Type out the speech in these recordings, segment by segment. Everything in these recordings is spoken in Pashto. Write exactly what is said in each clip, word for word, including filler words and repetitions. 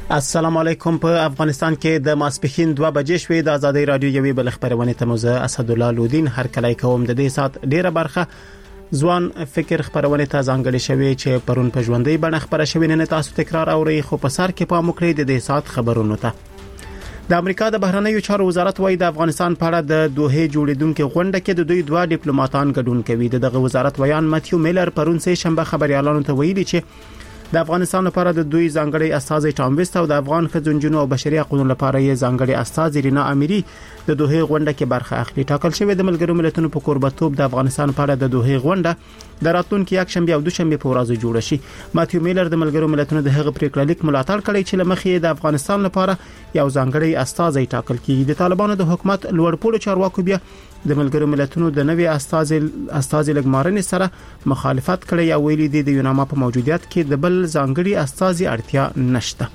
السلام علیکم. په افغانستان کې د ماسپښین دوه بجې شوې د آزادۍ رادیو یوې بل خبرونه ته موزه اسد الله لودین هر کله کوم د دې سات ډیره برخه ځوان فکر خبرونه ته ځانګړې شوې چې پرون په ژوندۍ بڼه خبره شوې نه تاسو تکرار اوري خو په سر کې پام وکړئ د دې سات خبرونو ته. د امریکا د بهرنیو چارو وزارت وايي د افغانستان په اړه د دوه جوړیدونکو غونډه کې د دوی دوه ډیپلوماټان ګډون کوي. دغه وزارت ویان ماتیو میلر پرون سه شنبه خبريالانو ته ویلي چې د افغانستان لپاره د دوی ځانګړي استازي ټام ویست او د افغان خځونجونو او بشري حقوقو لپاره یې ځانګړي استازي رینا اميري د دوه غونډه کې برخه اخلي. ټاکل شوی د ملګرو ملتونو په قربتوب د افغانستان په اړه د دوه غونډه د راتلونکي یک شنبه او دوشنبه په ورځ جوړه شي. ماتیو میلر د ملګرو ملتونو د هغه پریکړه لیک ملاتړ کړی چې لمخې د افغانستان لپاره یو ځانګړي استازي ټاکل کیږي. د طالبانو د حکومت لوړپوړو چارواکو بیا د ملګرو ملتونو د نوي استازي استازي لګمارنې سره مخالفت کړی او ویلي دي د یوناما په موجودیت کې د بل ځانګړي استازي اړتیا نشته.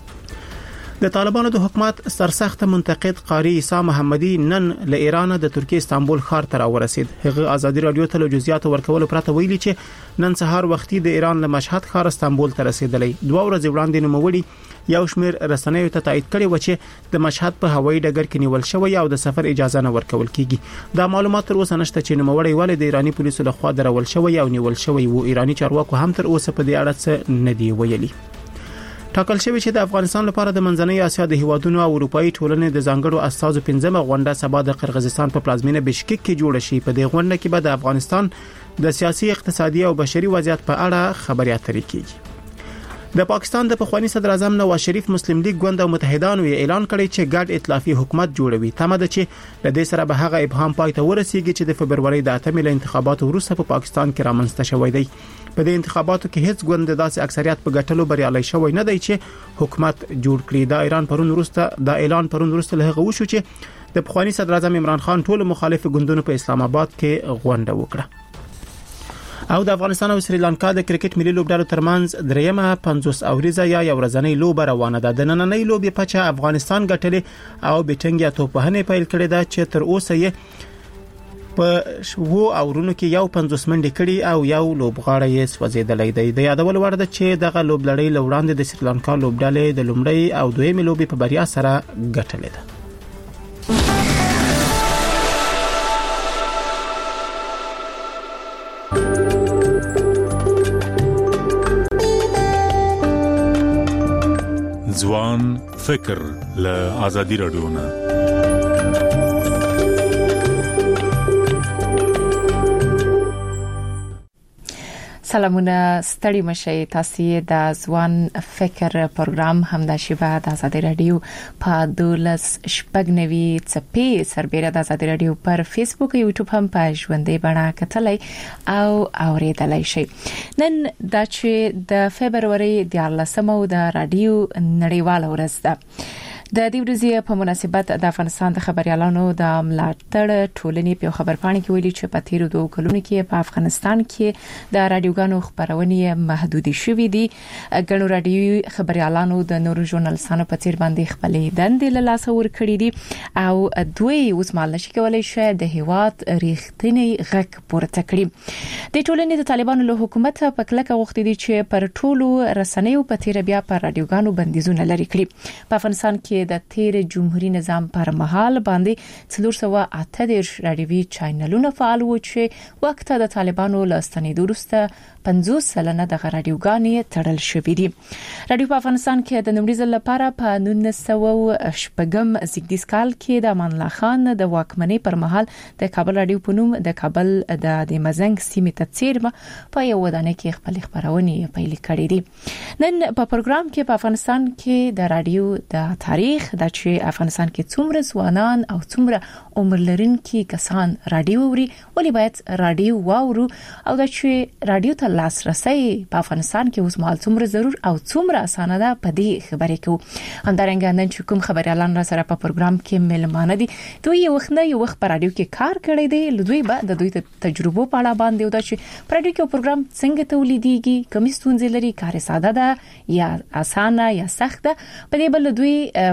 د طالبانو د حکومت سرسخت منتقد قاری عیسی محمدي نن له ایران د ترکیه استانبول ښار ته راورسید. هغه آزادي رادیو ته له جزئیات ورکول پرته ویلي چې نن سهار وختي د ایران له مشهد ښار استانبول ته رسیدلی. دوه ورځې وړاندې نوموړي یو شمیر رسنیو ته تایید کړي و چې د مشهد په هوایي ډګر کې نیول شوی او د سفر اجازه نه ورکول کیږي. دا معلومات تر اوسه نشته چې نوموړي ولې د ایرانی پولیسو لخوا درول شوی او نیول شوی وو. ایرانی چارواکو هم تر اوسه په دې اړه څه نه دی ویلي. ټاکل شوی چې د افغانستان لپاره د منځنۍ اسیا د هیوادونو او اروپאי ټولنې د ځانګړو استازو پنځمه غونډه سبا د قرغیزستان په پلازمینه بشکک کې جوړه شي. په دې غونډه کې به د افغانستان د سیاسي، اقتصادي او بشري وضعیت په اړه خبرې اترې کیږي. د پاکستان د پخوانی صدر اعظم نواز شریف مسلم لیگ ګوند او متحدانو اعلان کړی چې ګډ ائتلافي حکومت جوړوي. تمه ده چې د دې سره به هغه ابهام پای ته ورسیږي چې د فبرवरी د اتمې له انتخاباتو وروسته په پاکستان کې رامنځته شوی دی. په دې انتخاباتو کې هیڅ ګوند داسې اکثریت په ګټلو بریالي شوی نه دی چې حکومت جوړ کړي. دا ایران پرون وروسته دا اعلان پرون وروسته له هغه وشو چې د پخوانی صدر اعظم عمران خان ټول مخالف ګوندونو په اسلام آباد کې غونډه وکړه. او د افغانستان او سریلانکا د کرکټ ملي لوبډلو ترمنځ دریمه پنځوس اوریزه یا یو ورځنۍ لوبه روانه ده. د نننۍ لوبې په چا افغانستان ګټلې او بیټنګ توپهنې پیل کړې ده چې تر اوسه یې په وو اورونو کې یو پنځوس منډې کړي او یو لوبغاړی یې سوځیدلی دی. د یادول وړ ده چې دغه لوبلړۍ لوړاندې د سریلانکا لوبډلې د لومړۍ او دویمې لوبې په بریا سره ګټلې ده. ځوان فکر له آزادي رادیو نه. سلامونه، ستړي مشئ. تاسو د ځوان فکر پروګرام همدا شیبه د آزادي رادیو په دولس شپږ نوي چپی سربېره د آزادي رادیو پر فیسبوک او یوټیوب هم په ژوندۍ بڼه کتلای او اوریدلای شئ. نن د چې د فبرवरी د لسمه د رادیو نړیواله ورځ ده. د دې ورځې په مناسبت د افغانستان د خبريالانو د ملاتړ ټولنې په خبرپاڼه کې ویلي چې په تیرو دوه کلونو کې په افغانستان کې د رادیوګانو خبرونه محدود شوې دي. ګڼو رادیوي خبريالانو د نورو ژورنالستانو په تیر باندې خپلې دندې له لاسه ورکړې دي او دوی اوس مال نشي کولای شي د هیواد ریښتینی غږ پورته کړي. د ټولنې د طالبانو له حکومت په کلکه غوښتي دي چې پر ټولو رسنیو په تیر بیا پر رادیوګانو بندیزونه لري کړي. په افغانستان کې د تیر جمهوریت نظام پر مهال باندې څلور سوه اته دېرش رادیوي چینلونه فعال وو چې وخت د طالبانو له ستنېدو وروسته پنځوس سلنه د رادیوګانې تړل شوې دي. رادیو په افغانستان کې د نومړي ځل لپاره په نولس سوه شپږم زیږدیز کال کې د امان الله خان د واکمنۍ پر مهال د کابل رادیو په نوم د کابل د د مزنګ سیمې ته څیرمه په یو ودانۍ کې خپل خبرونه پیل کړې دي. نن په پروګرام کې په افغانستان کې د رادیو د تاریخ د چې افغانستان کې څومره ځوانان او څومره عمر لرونکي کسان رادیو اوري، ولې باید رادیو واورو او د چې رادیو ته لاسرسي په افغانستان کې اوس مهال څومره ضرور او څومره اسانه ده په دې خبرې کوو. همدارنګه نن چې کوم خبريالان را سره په پروګرام کې ملمانه دي دوی یو وخت نه یو وخت په رادیو کې کار کړی دی. لدوی به د دوی تجربو په اړه باندې او دا چې په رادیو کې پروګرام څنګه تولیدېږي، کومې ستونزې لري، کار ساده ده یا اسانه یا سخت ده. په دې بل دوی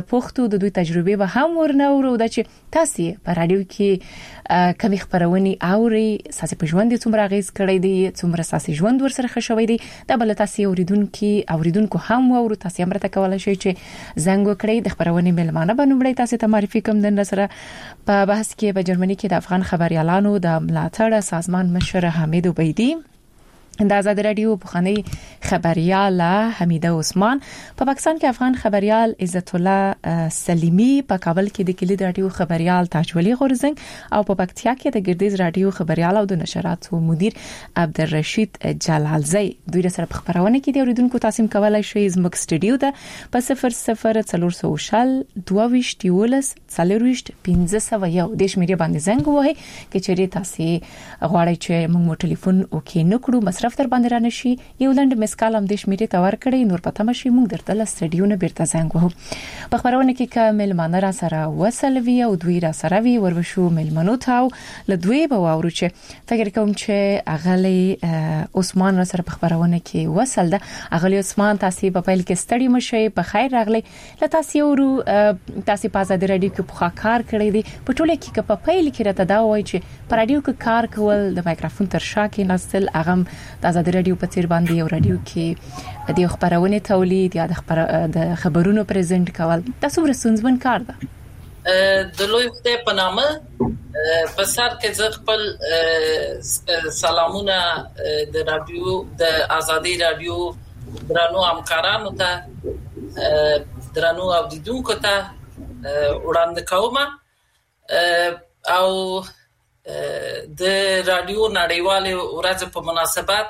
د پښتو د دوی تجربه به هم ورنورو د چې تاسو په رادیو کې کوم خبرونه اوري تاسو په ژوند څومره غیز کړی دی څومره تاسو ژوند ورسره خوشوي دی دا بل تاسو اوریدونکو اوریدونکو هم ورو تاسو هم راته کولای شئ چې زنګ وکړئ د خبرونه ملمانه بنومړی تاسو ته معرفي کوم د سره په بحث کې په جرمني کې د افغان خبريالانو د ملاتړ سازمان مشر حمید عبیدی د آزاد رادیو بخاني خبريال حمیده عثمان په پاکستان کې افغان خبريال عزت الله سلیمی په کابل کې د کلید رادیو خبريال تاجولی غورزنګ او په پکتیا کې د ګردیز رادیو خبريال او د نشراتو مدیر عبدالرشید جلالزی دوی سره په خبرونه کې د اوریدونکو تاسو کولای شئ زموږ سټوډیو ته په صفر صفر څلور سوه شل دوه ویشت یولس څلور ویشت پنځه سوه یو د شمیرې باندې زنګ وهئ کې چیرې تاسو غواړئ چې موږ ټلیفون وکړو نکړو مصرف در باندې را نشي یو لند مسکال هم د شمیرې تور کړی نور پته مشي موږ درته ل سټډیو نه بیرته زنګ وهو په خبرونه کې کامل مانره سره وسلوي او دوی را سره وی وربشو ملمنو تاو ل دوی به واورو چې فکر کوم چې اغلی عثمان را سره په خبرونه کې وسل ده اغلی عثمان تاسو په پیل کې ستړي مشي په خیر راغلی ل تاسو ورو تاسو په آزاد رادیو کې په کار کړی دی په ټوله کې په پیل کې راته دا وایي چې په رادیو کې کار کول د مایکروفون تر شا کې نسل اغم د آزاد رادیو په تیر باندې یو رادیو کې د خبرونه تولید یا د خبر د خبرونو پریزنټ کول تاسو ورسونځمن کار ده د لوی خدای په نامه په سر کې ز خپل سلامونه د رادیو د آزادي رادیو درنو همکارانو ته درنو اوریدونکو ته وړاندې کوم او د رادیو نړیوالې ورځ په مناسبت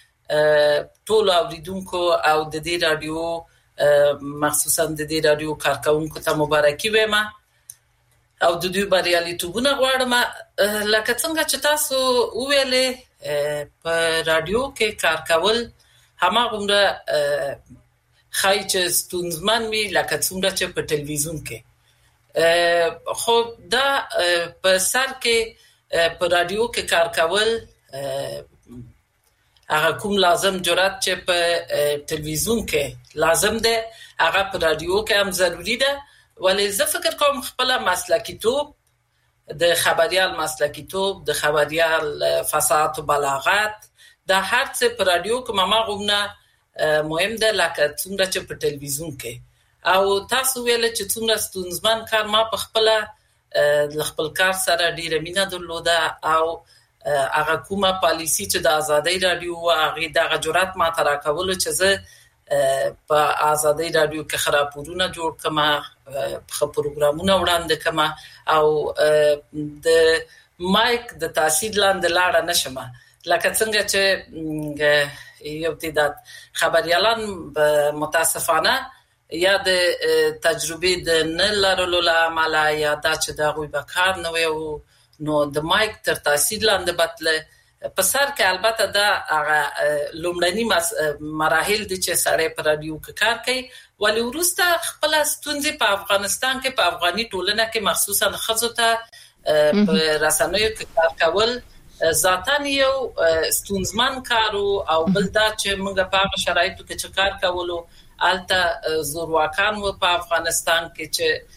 ټول اوریدونکو او د دې رادیو مخصوصا د دې رادیو کارکونکو ته مبارکي وایم او د دوی بریالیتوبونه غواړم لکه څنګه چې تاسو وویلې په رادیو کې کار کول هماغومره خای چې ستونزمن وي لکه څنګه چې په ټلویزیون کې خو دا په سر کې په رادیو کې کار کول هغه کوم لازم جرأت چې په ټلویزیون کې لازم ده هغه په رادیو کې هم ضروری ده ولی زه فکر کوم خپل مسلکی توب د خبريال مسلکی توب د خبريال فصاحت او بلاغت د هر څه په رادیو کې مامغونه مهم ده لکه څنګه چې په ټلویزیون کې او تاسو ویل چې څنګه ستونزمن کار ما په خپل د خپل کار سره ډیره مینه درلوده او هغه کومه پالیسی چې د آزادۍ رادیو هغه د جرأت ما ترا کول چې زه په آزادۍ رادیو کې خبرونه جوړ کما په پروګرامونه وړاندې کما او د مایک د تاثیر لاندې لاړه نشم لکه څنګه چې یو تعداد خبريالان متاسفانه یا د تجربه د نه لرلو عمل یا د چې دا غوي بکار نه وي نو د مایک تر تاثیر لاندې بتله په سر کې البته دا هغه لومړنی مراحل دي چې سره په رادیو کې کار کوي ولی ورسته خپل ستونزې په افغانستان کې په افغاني ټولنه کې مخصوصا خزو ته په رسنیو کې کار کول ذاتاً یو ستونزمن کارو او بل دا چې موږ په هغه شرایطو کې چې کار کولو الته زورواکان و په افغانستان کې چې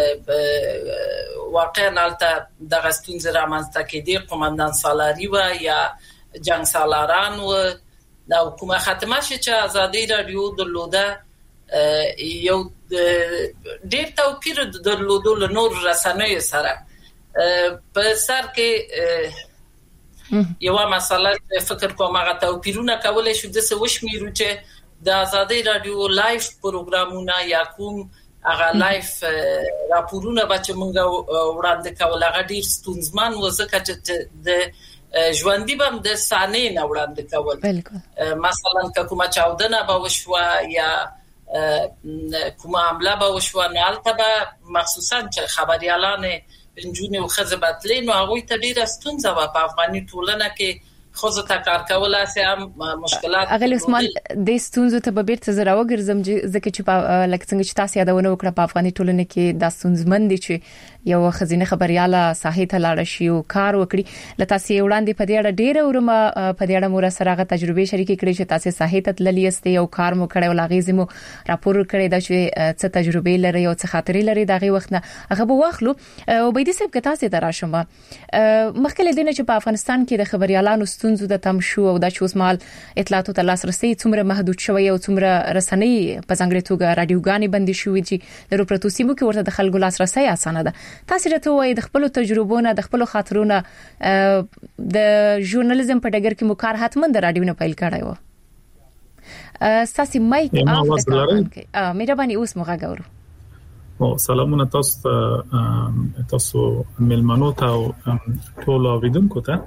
واقعا الته د غستون زرا منځته کې دی قومندان سالاری و یا جنگ سالاران و د حکومت ختمه شي چې آزادي رادیو درلوده یو ډېر توپیر درلوده له نور رسنیو سره په سر کې یو مسله فکر کوم هغه توپیرونه کولای شو د څه وشمیرو چې د آزادي رادیو لایف پروګرامونه یا کوم هغه لایف راپورونه به چې موږ وړاندې کول هغه ډیر ستونزمن و ځکه چې د ژوندۍ بم د سانې نه وړاندې کول مثلا کومه چاودنه به وشوه یا کومه حمله به وشوه نو البته به مخصوصا چې خبريالان انجونې او خزبتلې نو هغه ته ډیره ستونزه و په افغاني ټولنه کې خو زه تا کار کولای سم مشکلات اغلی عثمان د ستونزو ته به بیرته زرا وګرځم ځکه چې په لکه څنګه چې تاسو یادونه وکړه په افغاني ټولنه کې د ستونزمن دي چې یو خزینه خبرياله ساحې ته لاړ شي او کار وکړي لته تاسو وړاندې په دې اړه ډیره ورما په دې اړه مور سره غو تجربه شریکې کړې چې تاسو ساحې ته تللی استي او کار مو کړی او لاغیزمو راپور کړی دا چې څه تجربه لري او څه خاطرې لري دغه وخت نه هغه به واخلو او بيدي صاحب که تاسو ته راشم مخکې دینه چې په افغانستان کې د خبريالانو ستونزو د تم شو او د چوسمال اطلاعاتو ته لاسرسي څومره محدود شوی او څومره رسنۍ په ځانګړي توګه رادیوګانې بندي شوې چې د روپرتو سیمو کې ورته د خلکو لاسرسي اسانه ده تاسو راته وایي د خپل تجربو د خپل خاطرونو د ژورنالیزم په ډګر کې مو کار حتمن د رادیو نه پیل کړای و ساسي مایک اف ته مهرباني اوس موږ غاورو او سلامونه تاسو ته تاسو ملمنو ته او ټول اوریدونکو ته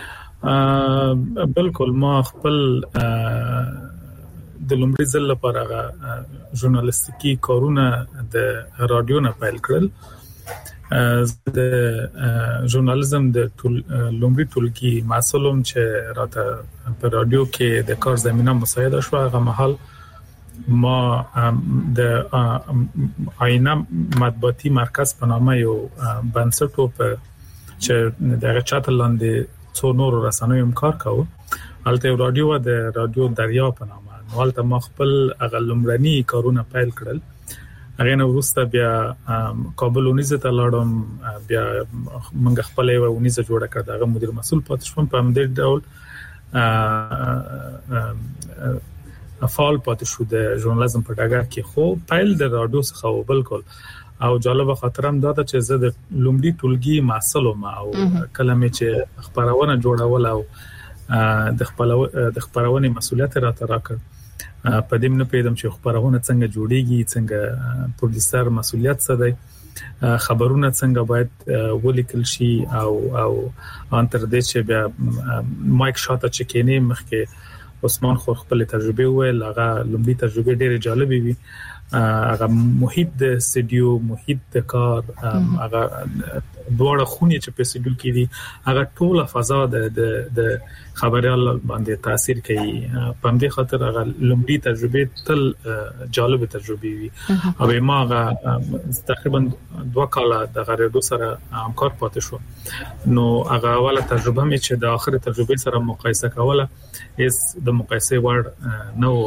بالکل ما خپل د لومړي ځل لپاره ژورنالیستیکي کارونه د رادیو نه پیل کړل د ژورنالیزم د لومړي ټولګي مسولم چې راته په رادیو کې د کار زمينه مساعده شو هغه محل ما د آینه مطبوعاتي مرکز په نامه یو بنسټ په چې دغه چاتل لاندې څو نور رسنیو کار کاوه البته رادیو د رادیو دریا په نامه نو البته ما خپل اغلمرني کارونه پیل کړل هغه نو وروسته بیا کابل ونیزه ته لاړم بیا موږ خپل یو ونیزه جوړه کړه دغه مدیر مسؤل پاتې شوم په همدې ډول افعال پاتې شو د ژورنالیزم په ډګر کې خو پیل د رادیو څخه بالکل او جالب خاطرم دا چې زه د لومړي ټولګي مسلوم او کلمې چې خبرونه جوړول او د خپل د خبرونه مسولیت راته راکړ په دې نه پیدم چې خبرونه څنګه جوړیږي څنګه پروډوسر مسولیت څه دی خبرونه څنګه باید ولیکل شي او او انتر دې چې بیا مایک شاته چې کینې مخکې عثمان خو خپل تجربه ویل هغه لومړی تجربه ډیره جالبه وي هغه محیط د استودیو محیط د کار هغه دوړه خونی چې په استودیو کې دي هغه ټوله فضا د د خبريال باندې تاثیر کوي په دې خاطر هغه لومړی تجربه تل جالب تجربه وي او ما هغه تقریبا دوه کاله د غریدو سره همکار پاتې شو نو هغه اوله تجربه مې چې د اخر تجربه سره مقایسه کوله هیڅ د مقایسه وړ نو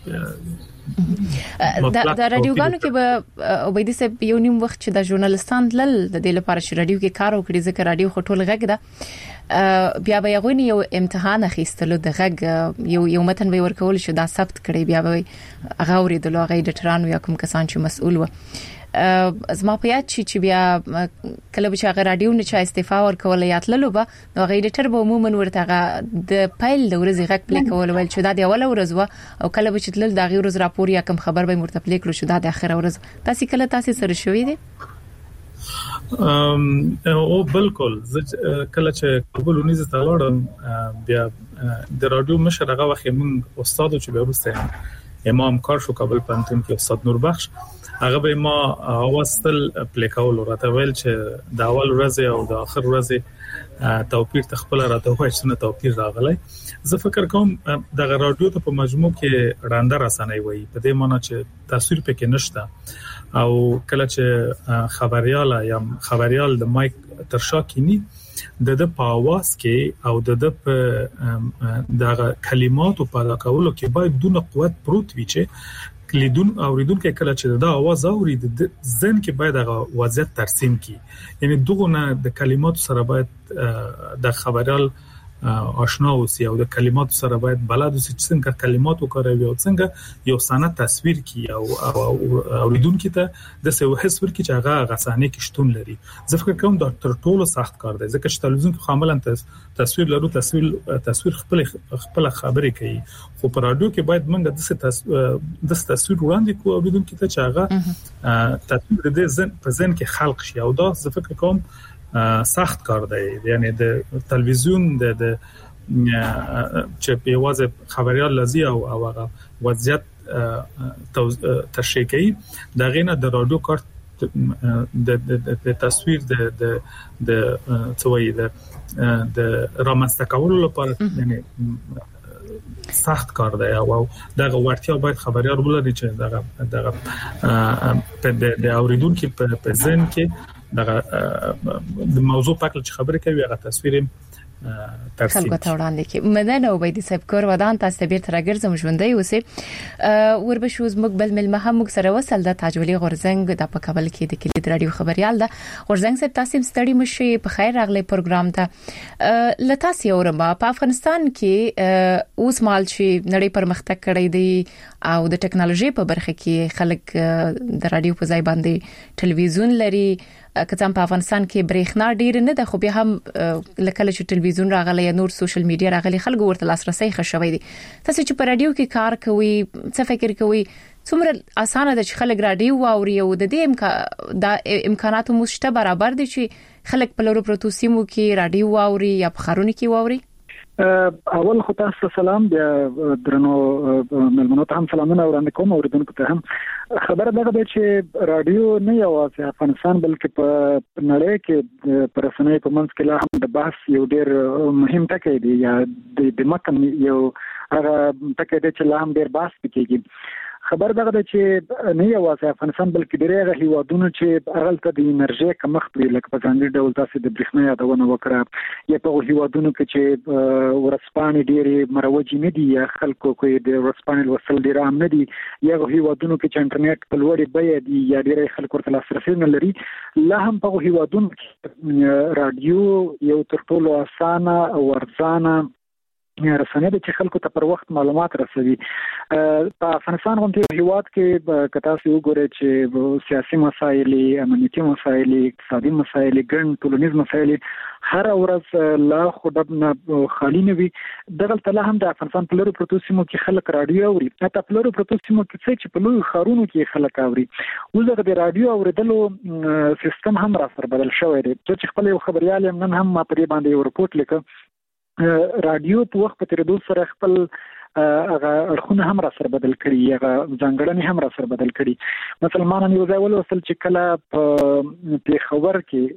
د رادیوګانو کې به وبېدي صاحب یو نیم وخت چې د ژورنالستان لل د دې لپاره چې رادیو کې کار وکړي ځکه رادیو خټول غږ ده بیا به یو یو امتحان اخیستلو د غږ یو یو متن به ورکول شو دا ثبت کړي بیا به هغه اوریدلو هغه د ټران یا کوم کسان چې مسؤل و زما په یاد چې بیا کله چې هغه رادیو نه چا استعفا ورکول یا تللو به نو هغه ایډیټر به عموما ورته د فایل د ورځې غږ پلی کول ول چې دا د اوله ورځ و او کله چې تلل د غیر ورځ راپور یا کوم خبر به مرته پلی کړو شو دا د اخر ورځ تاسو کله تاسو سره شوې دي ام او بالکل کله چې کابل ونیزه ته لاړم بیا د رادیو مشر هغه وخت موږ استاد چې به ورسته امام کار شو کابل پنتون کې استاد نور بخش هغه به ما واستل پلیکاول راته ویل چې د اول ورځ او د اخر ورځ توپیر تخپل راته وایي چې توپیر راغلی زه فکر کوم د رادیو ته په مجموع کې وړاندې رسنۍ وایي په دې معنی چې تصویر پکې نشته او کله چې خبريال یا خبريال د مایک تر شا کینی د د په आवाज کې او د د په د کلماتو په لکولو کې باید دونه قوت پروت وي چې لیدون اوریدون کې کله چې دا आवाज اورید ځن کې باید هغه وضعیت ترسیم کی یعنی دغه د کلماتو سره باید د خبريال آشنا اوسي او د کلماتو سره باید بلد اوسي چې څنګه کلمات وکاروي او څنګه یو سند تصویر کی او اوریدون کې ته د څه حس ورکی چې هغه غسانه کې شتون لري زه فکر کوم دا تر ټولو سخت کار دی ځکه چې تلویزیون کې عملاً تصویر لرو تصویر تصویر خپل خپل خبرې کوي خو په رادیو کې باید موږ د څه د تصویر وړاندې کوو اوریدون کې ته چې هغه تصویر د ځن په ځن کې خلق شي او دا زه فکر کوم سخت کار دی یعنی د تلویزیون د چې په واځ خبريال لذي او هغه وضعیت تشریح کوي دا غینه د رادیو کار د د تصویر د د د څوي د د رامنځته کولو لپاره یعنی سخت کار دی او دغه ورتیا باید خبريار ولري چې دغه دغه په د اوریدونکو په ذهن کې دغه د موضوع په اړه خبرې کوي هغه تصویر خلکو ته وړاندې کې مدن او بيدي صاحب کور ودان تاسو به تر راګرځم ژوندۍ اوسه وربشوز مقبل مل مهم سره وصل د تاجولي غورزنګ د په کابل کې د کلید رادیو خبريال ده غورزنګ صاحب تاسو ستړي مشي په خیر راغلي پروګرام ته لتاسي اورما په افغانستان کې اوس مال شي نړۍ پرمختګ کړی دی او د ټکنالوژي په برخه کې خلک د رادیو په ځای باندې ټلویزیون لري کڅم په افغانستان کې برېښنا ډیر نه ده خو به هم لکه چې ټلویزیون راغلی یا نور سوشل میډیا راغلی خلکو ورته لاسرسي خښوي دي تاسو چې په رادیو کې کار کوي څه فکر کوي څومره اسانه ده چې خلک رادیو واوري او د دې امکان د امکاناتو مشته برابر دي چې خلک په لورو پروتو سیمو کې رادیو واوري یا په خارونو کې واوري اول خو تاسو سلام بیا درنو ملمنو ته هم سلامونه وړاندې کوم اوریدونکو ته هم خبره ده چې رادیو نه یوازې افغانستان بلکې په نړۍ کې پر رسنۍ په منځ کې لا هم د بحث یو ډیر مهم ټکی دی یا د متن یو هغه ټکی دی چې لا هم ډیر بحث کیږي خبر ده چې نه یوازې افغانستان بلکې ډیره هیوادونو چې هغه ته د انرژي کمښت وی لکه په ځانګړي ډول تاسو د برېښنا یادونه وکړه یا په هیوادونو کې چې ورسپانې ډیره مروجي نه دي یا خلکو کې د ورسپانې وصل ډیر عام نه دي یا هیوادونو کې چې انټرنیټ په لوړې بیه دي یا ډیره خلکو ورته لاسرسي نه لري لا هم په هیوادونو کې رادیو یو تر ټولو اسانه او ارزانه رسنۍ د چې خلکو ته پر وخت معلومات رسوي په افغانستان غونډې هیواد کې کتا سي وګورئ چې سیاسي مسایل امنیتي مسایل اقتصادي مسایل ګڼ ټولنیز مسایل هر ورځ لا خودبنه خالی نه وي دغه تل هم د افغانستان په لوري پروتو سیمو کې خلک رادیو اوري حتی په لوري پروتو سیمو کې چې په لوی خارونو کې خلک اوري وزغه د رادیو اوریدلو سیستم هم را سره بدل شوی دی چې خپل یو خبريال نن هم ما په دې باندې یو رپورت لیکه رادیو په وخت په تیریدو سره خپل هغه اړخونه هم را سره بدل کړي هغه ځانګړنې هم را سره بدل کړي مسلمانان یو ځای ولوستل چې کله په پیښور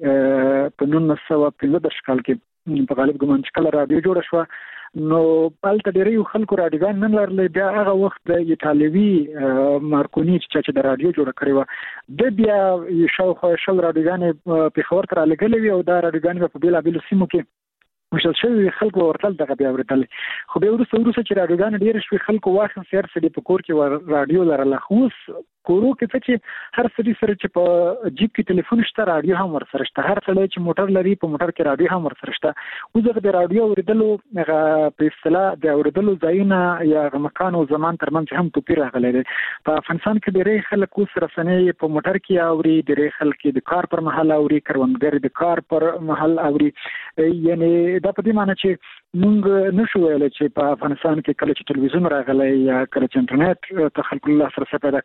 کې په نولس سوه پنځه دېرش کال کې په غالب ګمان چې کله رادیو جوړه شوه نو پالته ډېری خلکو رادیوګان نن لرل بیا هغه وخت د ایتالوي مارکونی چې د رادیو جوړ کړی و د بیا شاوخوا شل رادیوګان پیښور ته راغلي او دا رادیوګان په بیلابیلو سیمو کې مشل شوی خلکو ورتل دغه بیا ورتل خو به ورسره ورسره چې رادیوګان ډیر شوی خلکو واخ سیر سړي په کور کې رادیو لرله خوس کورو کې چې هر سړي سره چې په جیب کې ټلیفون شته رادیو هم ورسره شته هر سړی چې موټر لري په موټر کې رادیو هم ورسره شته وزغه د رادیو اوریدلو هغه په اصطلاح د اوریدلو ځایونه یا مکان او زمان ترمنځ هم توپیر راغلی دی په افغانستان کې ډېری خلک اوس رسنۍ په موټر کې اوري ډېری خلک د کار پر مهال اوري کروندګر د کار پر مهال اوري یعنی دا په دې معنی چې موږ نشو ویل چې په افغانستان کې کله چې ټلویزیون راغلی یا کله چې انټرنیټ ته خلکو له سره پیدا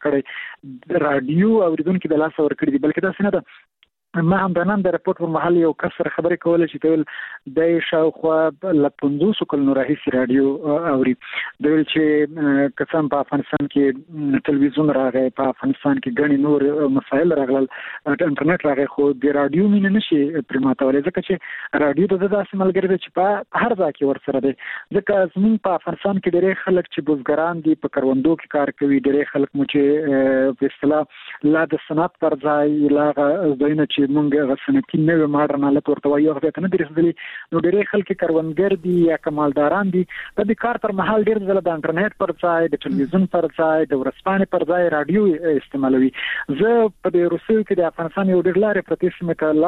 کړي رادیو اوریدونکو د لاس ور کړی دي بلکې دا څنګه ده ما هم د نن د رپورت په محل یو کسر خبرې کوله چې ټول د شاوخوا ل پنځوس کلونو راهیسې رادیو اوري د ویل چې قسم په افغانستان کې ټلویزیون راغی په افغانستان کې ګڼ نور مسایل راغلل انټرنیټ راغی خو د رادیو مين نشي پرماتولې ځکه چې رادیو د داسې ملګری دی چې په هر ځای کې ورسره دی ځکه زموږ په افغانستان کې ډېر خلک چې بزګران دي په کروندو کې کار کوي ډېر خلک مو چې په اصطلاح لا د صنعت پر ځای لا زاینه چې مونږه غسنتی نوې ماډرن حالت ورته وایو هغه ته نه درېدلې نو ډېر خلک کروندګر دي یا کمالداران دي د دې کار پر مهال ډېر ځله د انټرنیټ پر ځای د ټلویزیون پر ځای د ورسپانې پر ځای رادیو استعمالوي زه په دې روسیې کې د افغانستان یو ډېر لارې پرتې سیمه ته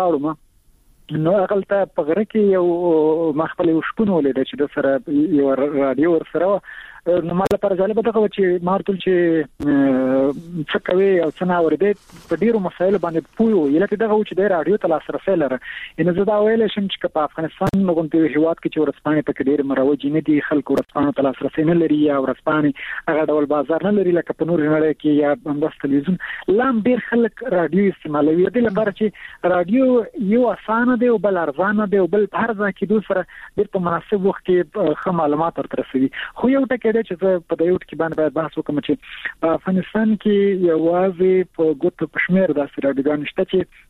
لاړم نو هغه ته په غره کې یو مخبل یو شپون ولید چې د سره یو رادیو ور سره نو مال پر ځاله به دغه چې مارتل چې څه کوي او څه نه اورېدې په ډیرو مسایلو باندې پوهو یلته دغه چې د رادیو ته لاسرسي لري ان زه دا ویل شم چې په افغانستان غونډې هیواد کې چې ورسپانې په ډیر مروجي نه دي خلکو ورسپانې ته لاسرسي نه لري یا ورسپانې هغه ډول بازار نه لري لکه په نور نړۍ کې یا بنداس ټلویزیون لام ډیر خلک رادیو استعمالوي د لپاره چې رادیو یو اسانه دی او بل ارزانه دی او بل هر ځای کې دوسره ډیر په مناسب وخت کې ښه معلومات ورته رسوي خو یو ټکی دی چې زه په دې وخت کې باندې بحث وکم چې په افغانستان کې یوازې په ګوتو پښمیر د سرادګان شته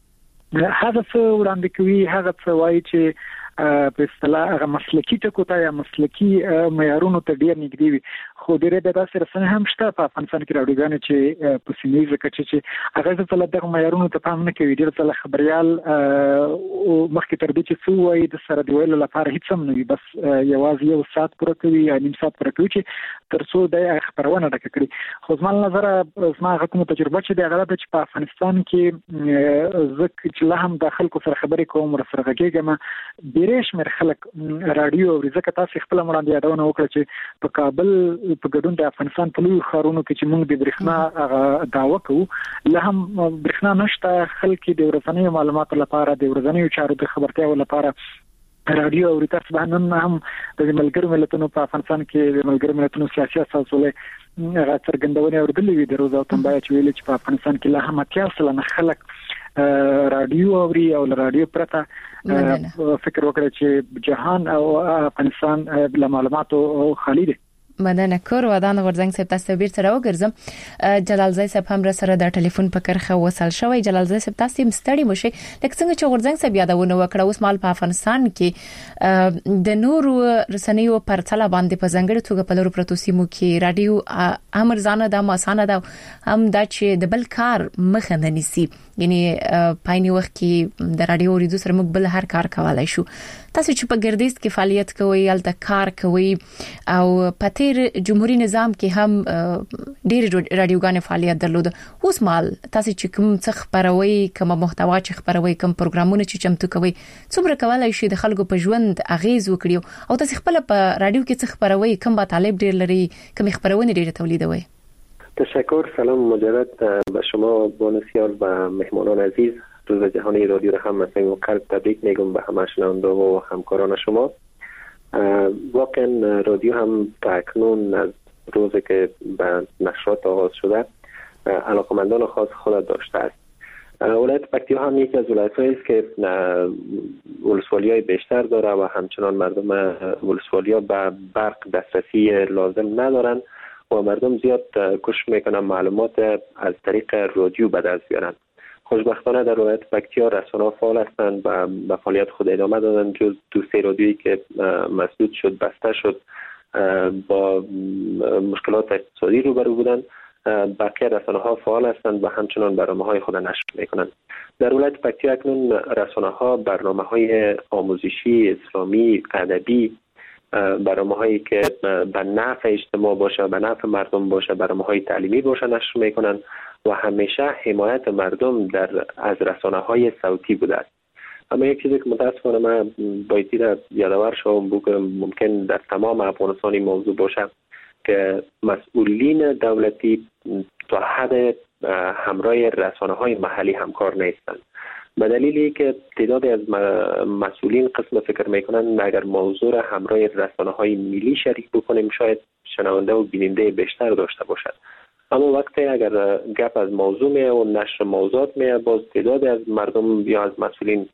چې هغه څه وړاندې کوي هغه څه وایي چې په اصطلاح هغه مسلکی ټکو ته یا مسلکی معیارونو ته ډیر نږدې وي خو ډیره د داسې رسنۍ هم شته په افغانستان کې راډیوګانې چې په سیمه کې چې هغه ځل دغه معیارونو ته پام نه کوي ډیر ځله خبريال او مخکې تر دې چې څو وایي د سره دی ویلو لپاره هیڅ هم نه وي بس یوازې یو ساعت پوره کوي یا نیم ساعت پوره کوي چې ترڅو د خبرونه ډکه کړي خو زما نظر زما کومه تجربه چې د هغه د په افغانستان کې زکه چې له هم داخل کو سره خبرې کوم سره غږیږم ډیرش مر خلک رادیو او ځکه تاسو خپل مړاندې یادونه وکړه چې په کابل په ګډون د افغانستان په لوی ښارونو کې چې موږ د برېښنا داوا کوو له هم برېښنا نشته خلک د ورځنیو معلوماتو لپاره د ورځنیو چارو د خبرتیاو لپاره رادیو او تاسو باندې هم د ملګرو ملتونو په افغانستان کې د ملګرو ملتونو سیاسي اساسولې هغه څرګندونه اوردلې وي د روزا او تنبایا چې ویل چې په افغانستان کې له هم اتیا سلنه خلک رادیو اوري او رادیو پرته فکر وکړي چې جهان او افغانستان له معلوماتو خالي دي مدنه کور ودان ورزنګ صاحب تاسو بیر سره وګرځم جلال زای صاحب هم را سره د ټلیفون په کرخه وصل شوی جلال زای صاحب تاسو مستړی مشه لکه څنګه چې ورزنګ صاحب یادونه وکړه اوس مال په افغانستان کې د نورو رسنیو پر تل باندې په ځنګړي توګه په لورو پروتو سیمو کې رادیو امر ځانه د ماسانه د هم د چې د بل کار مخه نه نیسي یعنی پایني وخت کې د رادیو ریډیو سره موږ بل هر کار کولای شو تاسو چې په ګردیز کې فعالیت کوئ الته کار کوئ او په تیر جمهوریت نظام کې هم ډېر رادیوګانې فعالیت درلود اوس مال تاسو چې کوم څه خبروي کوم محتوا چې خبروي کوم پروګرامونه چې چمتو کوي څومره کولای شي د خلکو په ژوند اغیز وکړي او تاسو خپل په رادیو کې څه خبروي کوم با طالب ډېر لري کوم خبرونه ډېر تولیدوي تشکر سلام مجدد به شما بانسیار و مهمانان عزیز روز جهانی رادیو را هم مثلا قلب تبریک میگم به همه شنونده و همکاران شما واقعا رادیو هم تا اکنون از روزی که به نشرات آغاز شده علاقمندان خاص خود داشته است ولایت پکتیا هم یکی از ولایت‌هایی است که ولسوالی‌های بیشتر داره و همچنان مردم ولسوالیا به برق دسترسی لازم ندارند و مردم زیاد کوشش میکنن معلومات از طریق رادیو به دست بیارن. خوشبختانه در ولایت پکتیا رسانه‌ها فعال هستند و به فعالیت خود ادامه دادن جز دو سه رادیویی که مسدود شد بسته شد با مشکلات اقتصادی روبرو بودند بقیه رسانه‌ها فعال هستند و همچنان برنامه‌های خود نشر می‌کنند. در ولایت پکتیا اکنون رسانه‌ها برنامه‌های آموزشی، اسلامی، ادبی، برنامه‌هایی که به نفع اجتماع باشه، به نفع مردم باشه، برنامه‌های تعلیمی باشه نشر می‌کنند و همیشه حمایت مردم در از رسانه‌های صوتی بوده است. اما یک چیزی که متأسفانه من بایدی را یادآور شوم بود که ممکن در تمام افغانستان این موضوع باشه که مسئولین دولتی تا حد همراه رسانه‌های محلی همکار نیستند. به دلیلی که تعدادی از مسئولین قسم فکر میکنن اگر موضوع را همراه رسانه‌های ملی شریک بکنیم شاید شنونده و بیننده بیشتر داشته باشد. اما وقتی اگر گپ از موضوع می و نشر موضوعات می باز تعدادی از مردم یا از مسئولین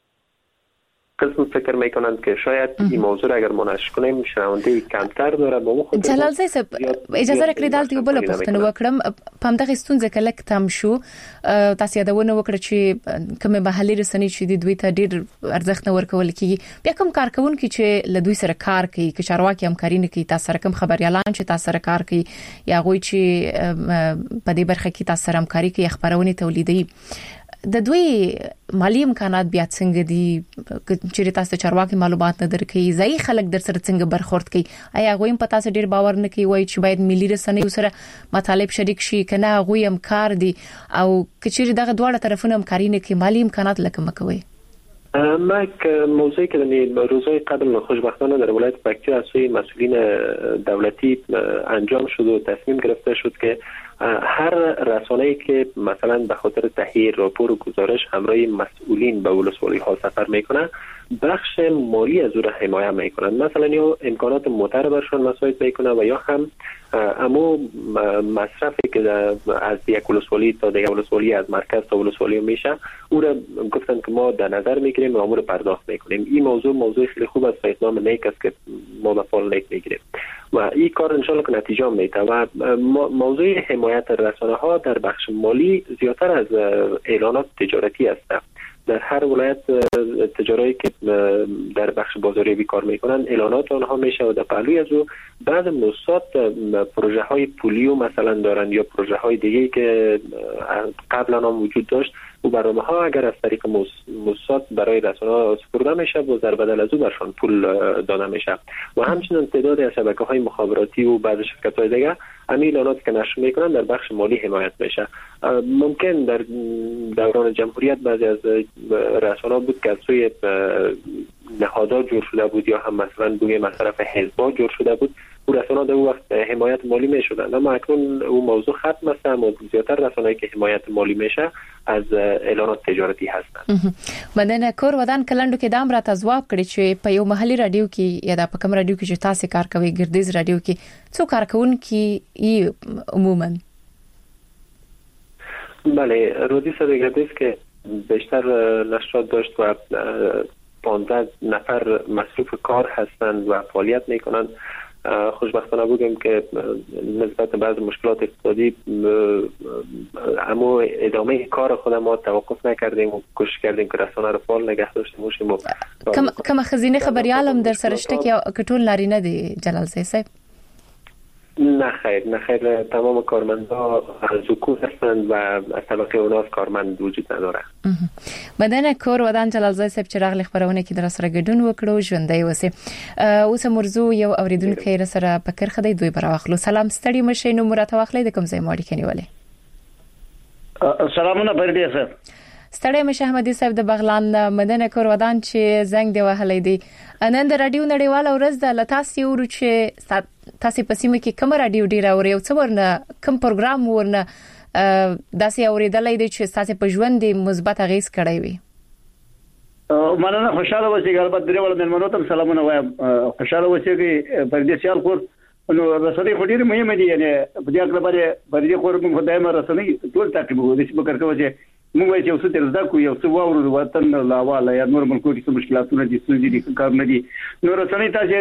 قسم فکر میکنند که شاید این موضوع اگر ما نشر کنیم شنونده کمتر داره با مو خود جلال زی صاحب اجازه راکړئ دالته یو بل پوښتنه وکړم پم دغه ستونزه کلک تم شو تاسو یادونه وکړه چې کومه محلي رسنۍ چې د دوی ته ډیر ارزښت نه ورکول کیږي بیا کوم کارکونکو چې له دوی سره کار کوي چې چارواکي همکاري نه کوي تاسو سره کوم خبريالان چې تاسو سره کار کوي یا غوي چې په دې برخه کې تاسو سره همکاري کوي خبرونه تولیدي د دوی مالی امکانات بیا څنګه دي چې تاسو چارواکي معلومات نه درکې ځای خلک در سره څنګه برخورد کوي آیا غویم په تاسو ډیر باور نه کوي وای چې باید ملي رسنۍ سره مطالب شریک شي کنه غویم کار دي او کچېری دغه دواړه طرفونه همکاري نه کوي مالی امکانات لکه مکوي ما موضوعی که در روزهای قبل خوشبختانه در ولایت پکتیا از سوی مسئولین دولتی انجام شد و تصمیم گرفته شد که هر رسانه‌ای که مثلا به خاطر تهیه راپور و گزارش همراه مسئولین به ولسوالی ها سفر میکنه بخش مالی از او را حمایت میکنن، مثلا یا امکانات موتر برشان مساعد میکنه و یا هم امو مصرفی که از یک ولسوالی تا دیگه ولسوالی از مرکز تا ولسوالی میشه او را گفتن که ما در نظر میگیریم و امور پرداخت میکنیم. این موضوع موضوع خیلی خوب است و اقدام نیک است که ما به فال نیک میگیریم و این کار ان شاء الله که نتیجه میده. و موضوع حمایت رسانه ها در بخش مالی زیاتر از اعلانات تجارتی است. در هر ولایت تجاری که در بخش بازاریابی کار میکنن اعلانات آنها میشه و در پهلوی از او بعض موسسات پروژه های پولیو مثلا دارن یا پروژه های دیگه که قبلا هم وجود داشت و برنامه ها اگر از طریق موسسات برای رسانه‌ها سپرده میشه و در بدل از او برشان پول داده میشه و همچنین تعدادی از شبکه های مخابراتی و بعض شرکت های دیگه همین اعلانات که نشر میکنن در بخش مالی حمایت میشه. ممکن در دوران جمهوریت بعضی از رسانه‌ها بود که از سوی نهادها جور شده بود یا هم مثلا بوی مصرف حزب‌ها جور شده بود و رسانه‌ها در اون وقت حمایت مالی میشدن، اما اکنون اون موضوع ختم است و زیاتر رسانه‌ای که حمایت مالی میشه از اعلانات تجارتی هستند. مدن کور ودان کلندو کې دام را تزواب کړی چې په یو محلي رادیو کې یا د پکم رادیو کې چې تاسو کار کوي ګردیز رادیو کې څو کارکونکي ای عموما؟ بله، رادیو صدای گردیز که بیشتر نشرات داشت و پانزده نفر مصروف کار هستند و فعالیت میکنند. خوشبختانه بودیم که نسبت به بعض مشکلات اقتصادی اما ادامه کار خود ما توقف نکردیم و کوشش کردیم که رسانه رو فعال نگه داشته باشیم. کم کم خزینه خبریالم در سرشته که کټول لارینه دی جلال صاحب؟ نه خیر نه خیر، تمام کارمندها از حکومت هستند و از طبقه اوناس کارمند وجود نداره. مدن کور ودان جلال صاحب چې راغلی خبرونه کې در سره ګډون وکړو ژوندۍ وسه اوس مرزو یو اوریدونکو را سره پکر خدای دوی براخلو. سلام ستړي مشه نو مرته واخلې د کوم ځای ماړی کنيواله؟ سلامونه بردی صاحب. ستړي مشه احمدي صاحب د بغلان مدن کور ودان چې زنګ دی وهلې دی نن د رادیو نړیواله ورځ د لتاسي ورو چې تاسو په سیمه کې کوم رادیو ډیر اوري او څو ورنه کوم پروګرام ورنه داسې اوریدلې دي چې تاسو په ژوند کې مثبت اغیز کړی وي؟ مننه، خوشاله اوسئ. البته درې ول مېلمنو ته سلامونه وایم. خوشاله اوسئ چې په دې سیال خور نو رسنۍ خو ډېرې مهمه دي، یعنی په دې اړه باندې په دې خور موږ دایمه رسنۍ ټول تعقیبوو. د څه کار کوي چې موږ وایو چې اوس تر زده کو یو څه واورو وطن لا والا یا نور ملکو کې مشکلاتونه دي ستونزې دي کار نه دي. نو رسنۍ تاسو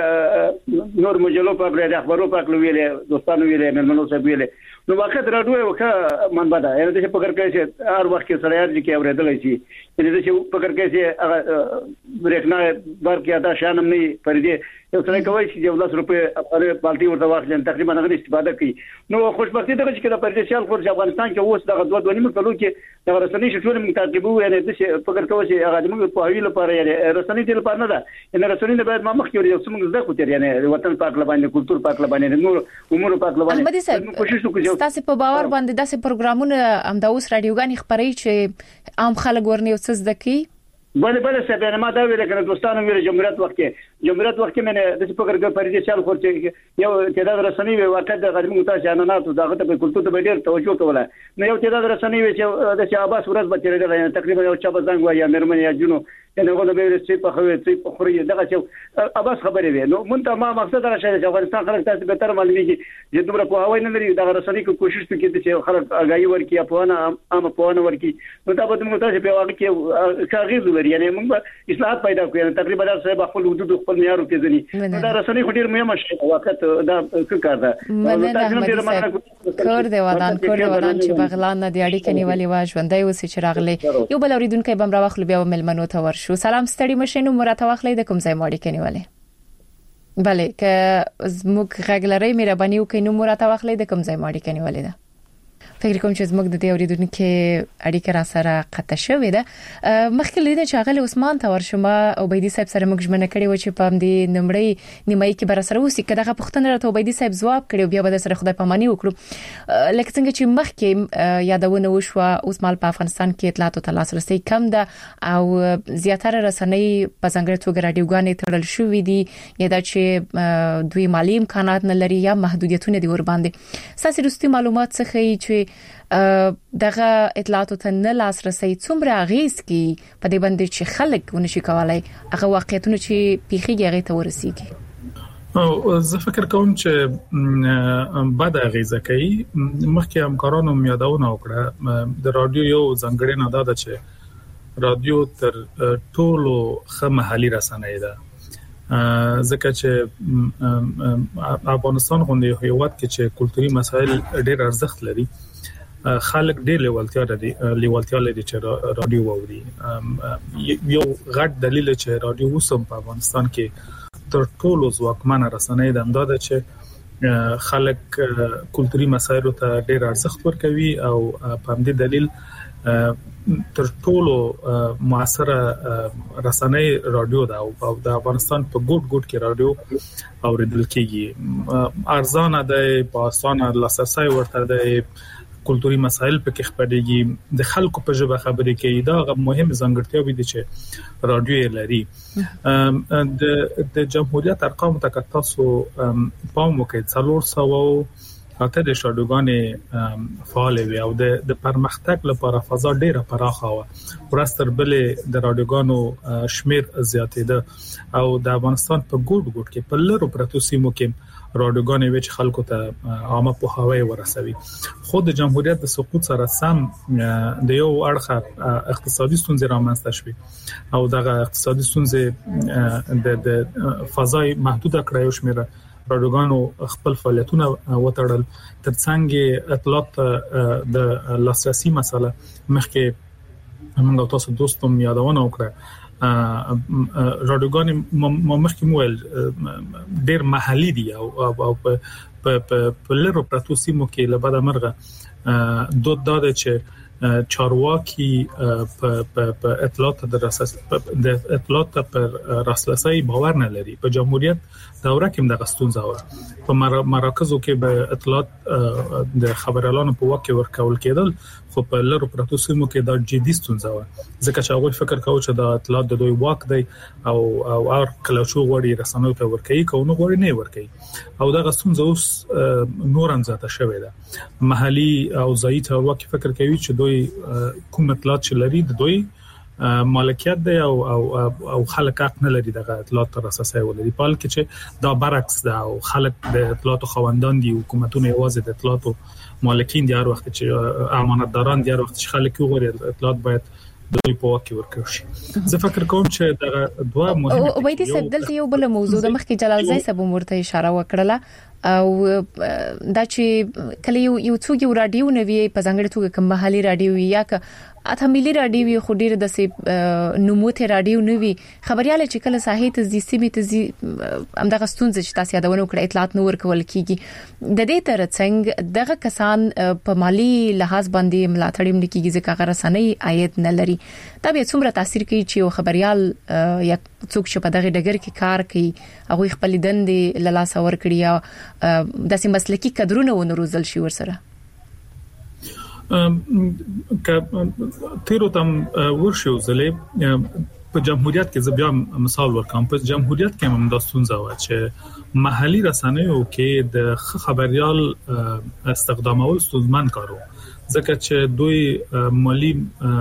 د نور مجلو په اړه د اخبارو په اړه ویلې دوستانو ویلې مېلمنو صاحب ویلې نو واقعا راډیو یو ښه منبع ده. یعنی د څه فکر کوي چې هر وخت کې سره یاد کې اورېدل شي، یعنی د څه فکر کوي چې هغه برېښنا برکې ادا شانم نه پردي یو څه کوي چې یو لاس روپے په پالتي ورته واخلي تقریبا هغه استفاده کوي. نو خوشبختي دغه چې د پردیسیال خور افغانستان کې اوس دغه دوه دوه نیمه کلو کې د رسنۍ شټول موږ تعقیبو. یعنی د څه فکر کوي چې هغه موږ په هیله لپاره یعنی رسنۍ د لپاره نه ده، یعنی رسنۍ باید ما مخکې یو څه موږ زده کوو، یعنی وطن پاک لبانې کلچر پاک لبانې نور امور پاک لبانې کوشش وکړو. تاسو په باور باندې داسې پروګرامونه هم د اوس رادیوګانی خبري چې عام خلک ورنه څه زده کوي؟ بله بله صاحب، یعنی ما دا ویل کنه دوستانو ویل جمهوریت وخت کې جمهوریت وخت کې مې د څه فکر کوي پردي سیال خور چې یو تعداد رسنۍ وي واقع د غریبو ته ځاناناتو دغه ته کلتور ته ډېر توجه کوله. نو یو تعداد رسنۍ وي چې د شعباس ورځ به تیرېدل، تقریبا یو چا به زنګ وایي یا مېرمن یا جنو یعنی هغه به ورسې په خوي چې په خوري دغه چې اباس خبرې وي. نو مونږ ته ما مقصد را شي چې افغانستان خلک تاسو به تر معلومیږي چې دومره په هواي نه لري دغه رسنۍ کو کوشش وکړي چې خلک اگاهي ورکړي یا په انا عام په انا ورکړي. نو دا به موږ تاسو په واقع کې کاغذ لري، یعنی موږ اصلاحات پیدا کوي. تقریبا دا صاحب خپل حدود خپل معیار کې ځنی دا رسنۍ خو ډیر مهمه شي واقع دا څه کار ده. کور دی ودان کور دی ودان چې بغلان نه دی اړیکې نیولې و ژوندۍ اوسې چې راغلي. یو بل اوریدونکو بم راوخلو بیا ملمنو ته ورشو. سلام ستړي مشه نو مرته واخلې د کوم ځای ماړی کنيواله؟ بله که زموږ غږلري مهرباني وکړئ نو مرته واخلې د کوم ځای ماړی کنيواله ده؟ فکر کوم چې زموږ د دې اوریدونکو اړیکه را سره قطع شوې ده. مخکې لیدل چې غل عثمان ته ورشمه او بيدی صاحب سره موږ ژمنه کړې و چې په دې نمړې نیمایي کې بر سره وسی کداغه پښتنه راته بيدی صاحب جواب کړو بیا به سره خدای پاماني وکړو. لکه څنګه چې مخکې یادونه وشوه اوس مال په افغانستان کې اطلاعات او لاسرسي کم ده او زیاتره رسنۍ په څنګه توګه رادیوګانې تړل شوې دي یا دا چې دوی مالی امکانات نه لري یا محدودیتونه دي ور باندې. ساسي رستي معلومات څخه چې دغه اطلاعات ته نه لاسرسي څومره غیز کی په دې باندې چې خلک ونشي کولای هغه واقعیتونه چې پیخیږي هغه ته ورسیږي. او زه فکر کوم چې بعد غیزه کوي مخکې همکارانو یادونه وکړه د رادیو یو ځانګړنه ده چې رادیو تر ټولو خه محلي رسنۍ ده ځکه چې افغانستان غونډه هیواد کې چې کلتوري مسایل ډېر ارزښت لري خلک ډېر لیوالتیا لري لیوالتیا لري چې رادیو ووري. یو غټ دلیل چې رادیو وسم په افغانستان کې تر ټولو ځواکمنه رسنۍ ده دا چې خلک کلتوري مسایل ته ډېر ارزښت ورکوي او په دې دلیل تر ټولو موثره رسنۍ رادیو ده او د افغانستان په ګوټ ګوټ کې رادیو اوریدل کیږي. ارزانه ده په اسانه لاسرسي ورته ده کلتوري مسایل په کې خبرېږي د خلکو په ژبه خبرې کوي دا مهم ځانګړتیا دي چې رادیو لري. د د جمهوریت ارقام ته تاسو پام وکړئ څلور سوه اته د شادوګانې فعال وي او د د پرمختګ لپاره فضا ډیره پراخه و ورستر بلې د رادیوګانو شمیر زیاتېده او د افغانستان په ګوټ ګوټ کې په لرو پرتو سیمو کې رادیوګانې وچ خلکو ته عامه پوهاوی ورسوي. خو د جمهوریت د سقوط سره سم د یو اړخه اقتصادي ستونزې رامنځته شوې او دغه اقتصادي ستونزې د د فضای محدوده کړې شمیره رادیوګانو خپل فعالیتونه وتړل ترڅنګ اطلاعات د لاسرسي مسله مخکې موږ تاسو دوستوم یادونه وکړه رادیوګانې مخکې مول ډېر محلي دي او او په په لرو پرتو سیمو کې لبد مرغه دوه داده چې چارواکي په په اطلاعات د رساس د اطلاعات پر رسلسي باور نه لري. په جمهوریت دوره کې د غستونزه و په مراکزو کې به اطلاعات د خبريالانو په وخت ورکول کېدل خو په لرو پرتو سیمو کې دا جدي ستونزه و ځکه چې هغه فکر کاوه چې د اطلاعات د دوی واک دی او او هر کله چې غوړي رسنیو ته ورکړي کو نو غوړي نه ورکړي او دا غستونزه اوس نور هم زیاته شوې ده. محلي او ځایي چارواکي فکر کوي چې دوی کوم اطلاعات چې لري د دوی مالکیت دی او او او خلک حق نه لري دغه اطلاعات تر اساسه ولري په حال کې چې دا برعکس ده او خلک د اطلاعات خوندان دي حکومتونه یوازې د اطلاعات مالکین دي هر وخت چې امانتداران دي هر وخت چې خلک وګوري اطلاعات باید د دوی په واکه ورکړي شي. زه فکر کوم چې دغه دوه مهمه او باید سدلته یو بل موضوع د مخکې جلال زای صاحب مرته اشاره وکړه او دا چې کله یو یو څوک یو رادیو نوي په ځنګړې توګه کوم محلي رادیو یا ک اته ملي رادیو خو ډیر د سي نموته رادیو نوي خبرياله چې کله ساحې ته زی سیمه ته زی امدغه ستونزې چې تاسو یادونه وکړه اطلاعات نور کول کیږي د دې ترڅنګ دغه کسان په مالی لحاظ باندې ملاتړ هم نکېږي ځکه هغه رسنۍ عاید نه لري. دا به څومره تاثیر کوي چې یو خبريال یا څوک چې په دغه ډګر کې کار کوي هغه خپل دندې له لاس ور کړی یا د سیمه مسلکی کډرونه ونروزل شي ورسره ک تیرو تم ورشو زلې په جمهوریت کې زبیا مثال ورکوم په جمهوریت کې هم د ستونزه و چې محلي رسنیو کې د خبريال استخدامول ستونزمن کارو ځکه چې دوی مالی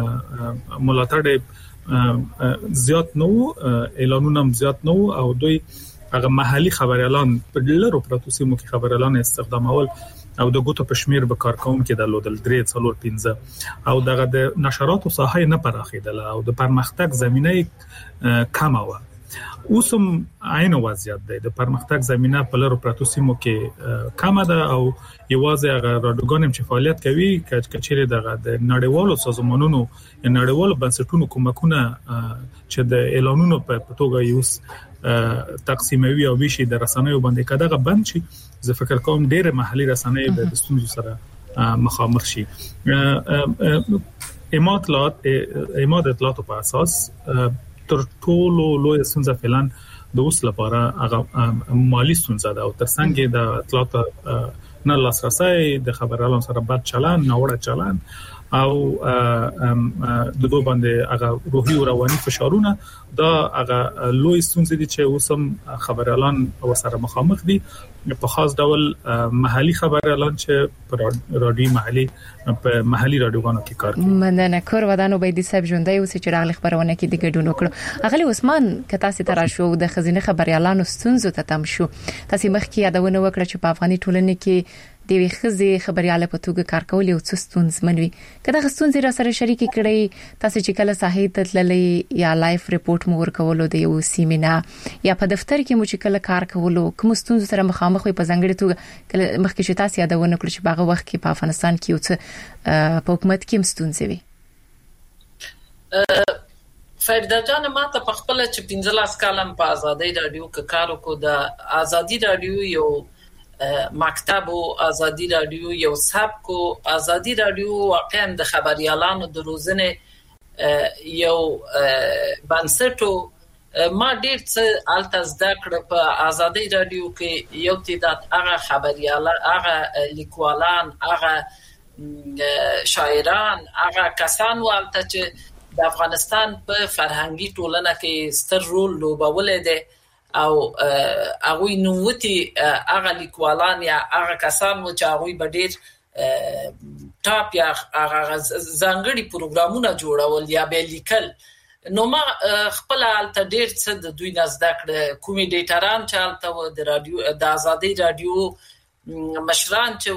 ملاتړ زیات نو اعلانونه زیات نو او دوی هغه محلي خبريالان په لرو پرتو سیمو کې خبريالان استخدامول او د ګوتو پښمیر به کارکون کې د لودل درې څلور پنځه او دغه د نشراتو ساحه نه پراخیدل او د پرمختګ زمينه کم و اوسم عین وضعیت دی د پرمختګ زمينه په لرو پرتو سیمو کې کم ده او یوازې هغه رادیوګانم چې فعالیت کوي کچېره دغه د نړیوالو سازمانونو نړیوالو بنسټونو کومکونه چې د اعلانونو په توګه یوس تقسیموي او ویشي د رسنیو باندې کداغه بند شي زه فکر کوم ډېر محلي رسنۍ به د ستونزو سره مخامخ شي. اماطلات اماد اطلاعات په اساس تر ټولو لوی ستونزه فعلا د اوس لپاره هغه مالی ستونزه ده او ترڅنګ د اطلاعات نه لاسرسي د خبرالان سره بد چلن نه وړه چلن او د دوه باندې هغه روحي او رواني فشارونه دا هغه لوی ستونزې دي چې اوسم خبرالان او سره مخامخ دي په خاص ډول محلي خبرالان چې په رادیو محلي په محلي رادیوګانو کې کار کوي. مننه کور ودانو بيدي صاحب ژوندۍ اوس چې راغلي خبرونه کې د ګډون وکړو. اغلی عثمان کته سي تر شو د خزینه خبريالانو ستونزو ته تم شو. تاسو مخکې یادونه وکړه چې په افغاني ټولنې کې د وی خزي خبرياله په توګه کار کول او څه ستونزمن وي. کله غستونځ را سره شریک کړي تاسو چې کله صحیح تللې یا لایف ریپورت مو ورکولو د یو سیمینا یا په دفتر کې مو چې کله کار کولو کوم ستونزې سره مخامخ وي په ځنګړي توګه کله مخکې چې تاسو یادونه کړی چې باغه وخت کې په افغانستان کې او په حکومت کې هم ستونزې وي. فردا جان ما ته په خپل چې پنځه کالم په ازادي رادیو کې کار وکړ. د ازادي رادیو یو مکتب او ازادي رادیو یو سبک او ازادي رادیو واقعا د خبريالانو د روزنه یو بنسټو ما ډیر څه التز دکړه په ازادي رادیو کې یو تعداد هغه خبريالان هغه لیکوالان هغه شاعران هغه کسان والته چې د افغانستان په فرهنګي ټولنه کې ستر رول لوبولې ده او هغه نووتی هغه لیکوالان یا هغه کسان و چې هغه به ډیر ټاپ یا هغه ځانګړي پروګرامونه جوړول یا به لیکل. نو ما خپل الته ډیر څه د دوی نزدکړه کومیډیټران چې الته و د رادیو د ازادي رادیو مشران چې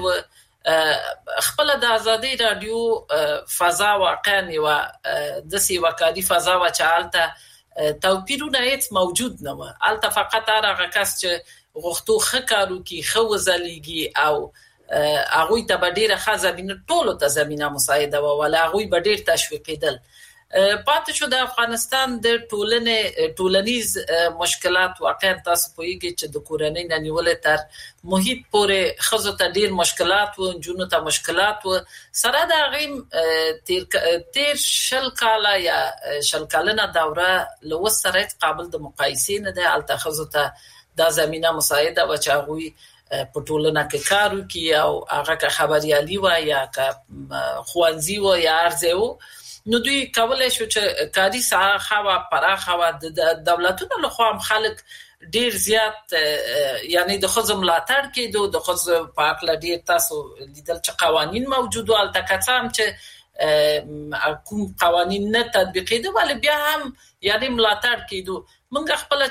و خپل د ازادي رادیو فضا واقعا یو د سی وکالي فضا و چې الته توپیرونه هیڅ موجود نه و. الته فقط هغه کس چې غوښتو خکارو کې خو زلیږي او هغه ته بدیره خزبینه ټولو ته زمينه مساعده و ولا هغه بدیر تشویقیدل. پاتې شو د افغانستان د ټولنې ټولنیز مشکلات واقعا تاسو پوهیږئ چې د کورنۍ نه نیولې تر محیط پورې خزو ته ډیر مشکلات و جنونو ته مشکلات و سره د غیم تیر تیر شل کاله یا شل کالنه دوره له سره قابل د مقایسې نه ده. الته خزو ته د زمينه مساعده و چې هغه په ټولنه کې کار وکي او هغه خبريالي و یا خوانزي و یا ارزو نو دوی کولای شو چې کاری ساحه خوا پراخه و د دولتونو له خوا خلک ډیر زیات یعنی د خزم ملاتړ کېدو د خزم په اړه ډیر تاسو لیدل چې قوانين موجود او التکاتم چې کوم قوانين نه تطبیق کېدو ول بیا هم یعنی ملاتړ کېدو. موږ خپل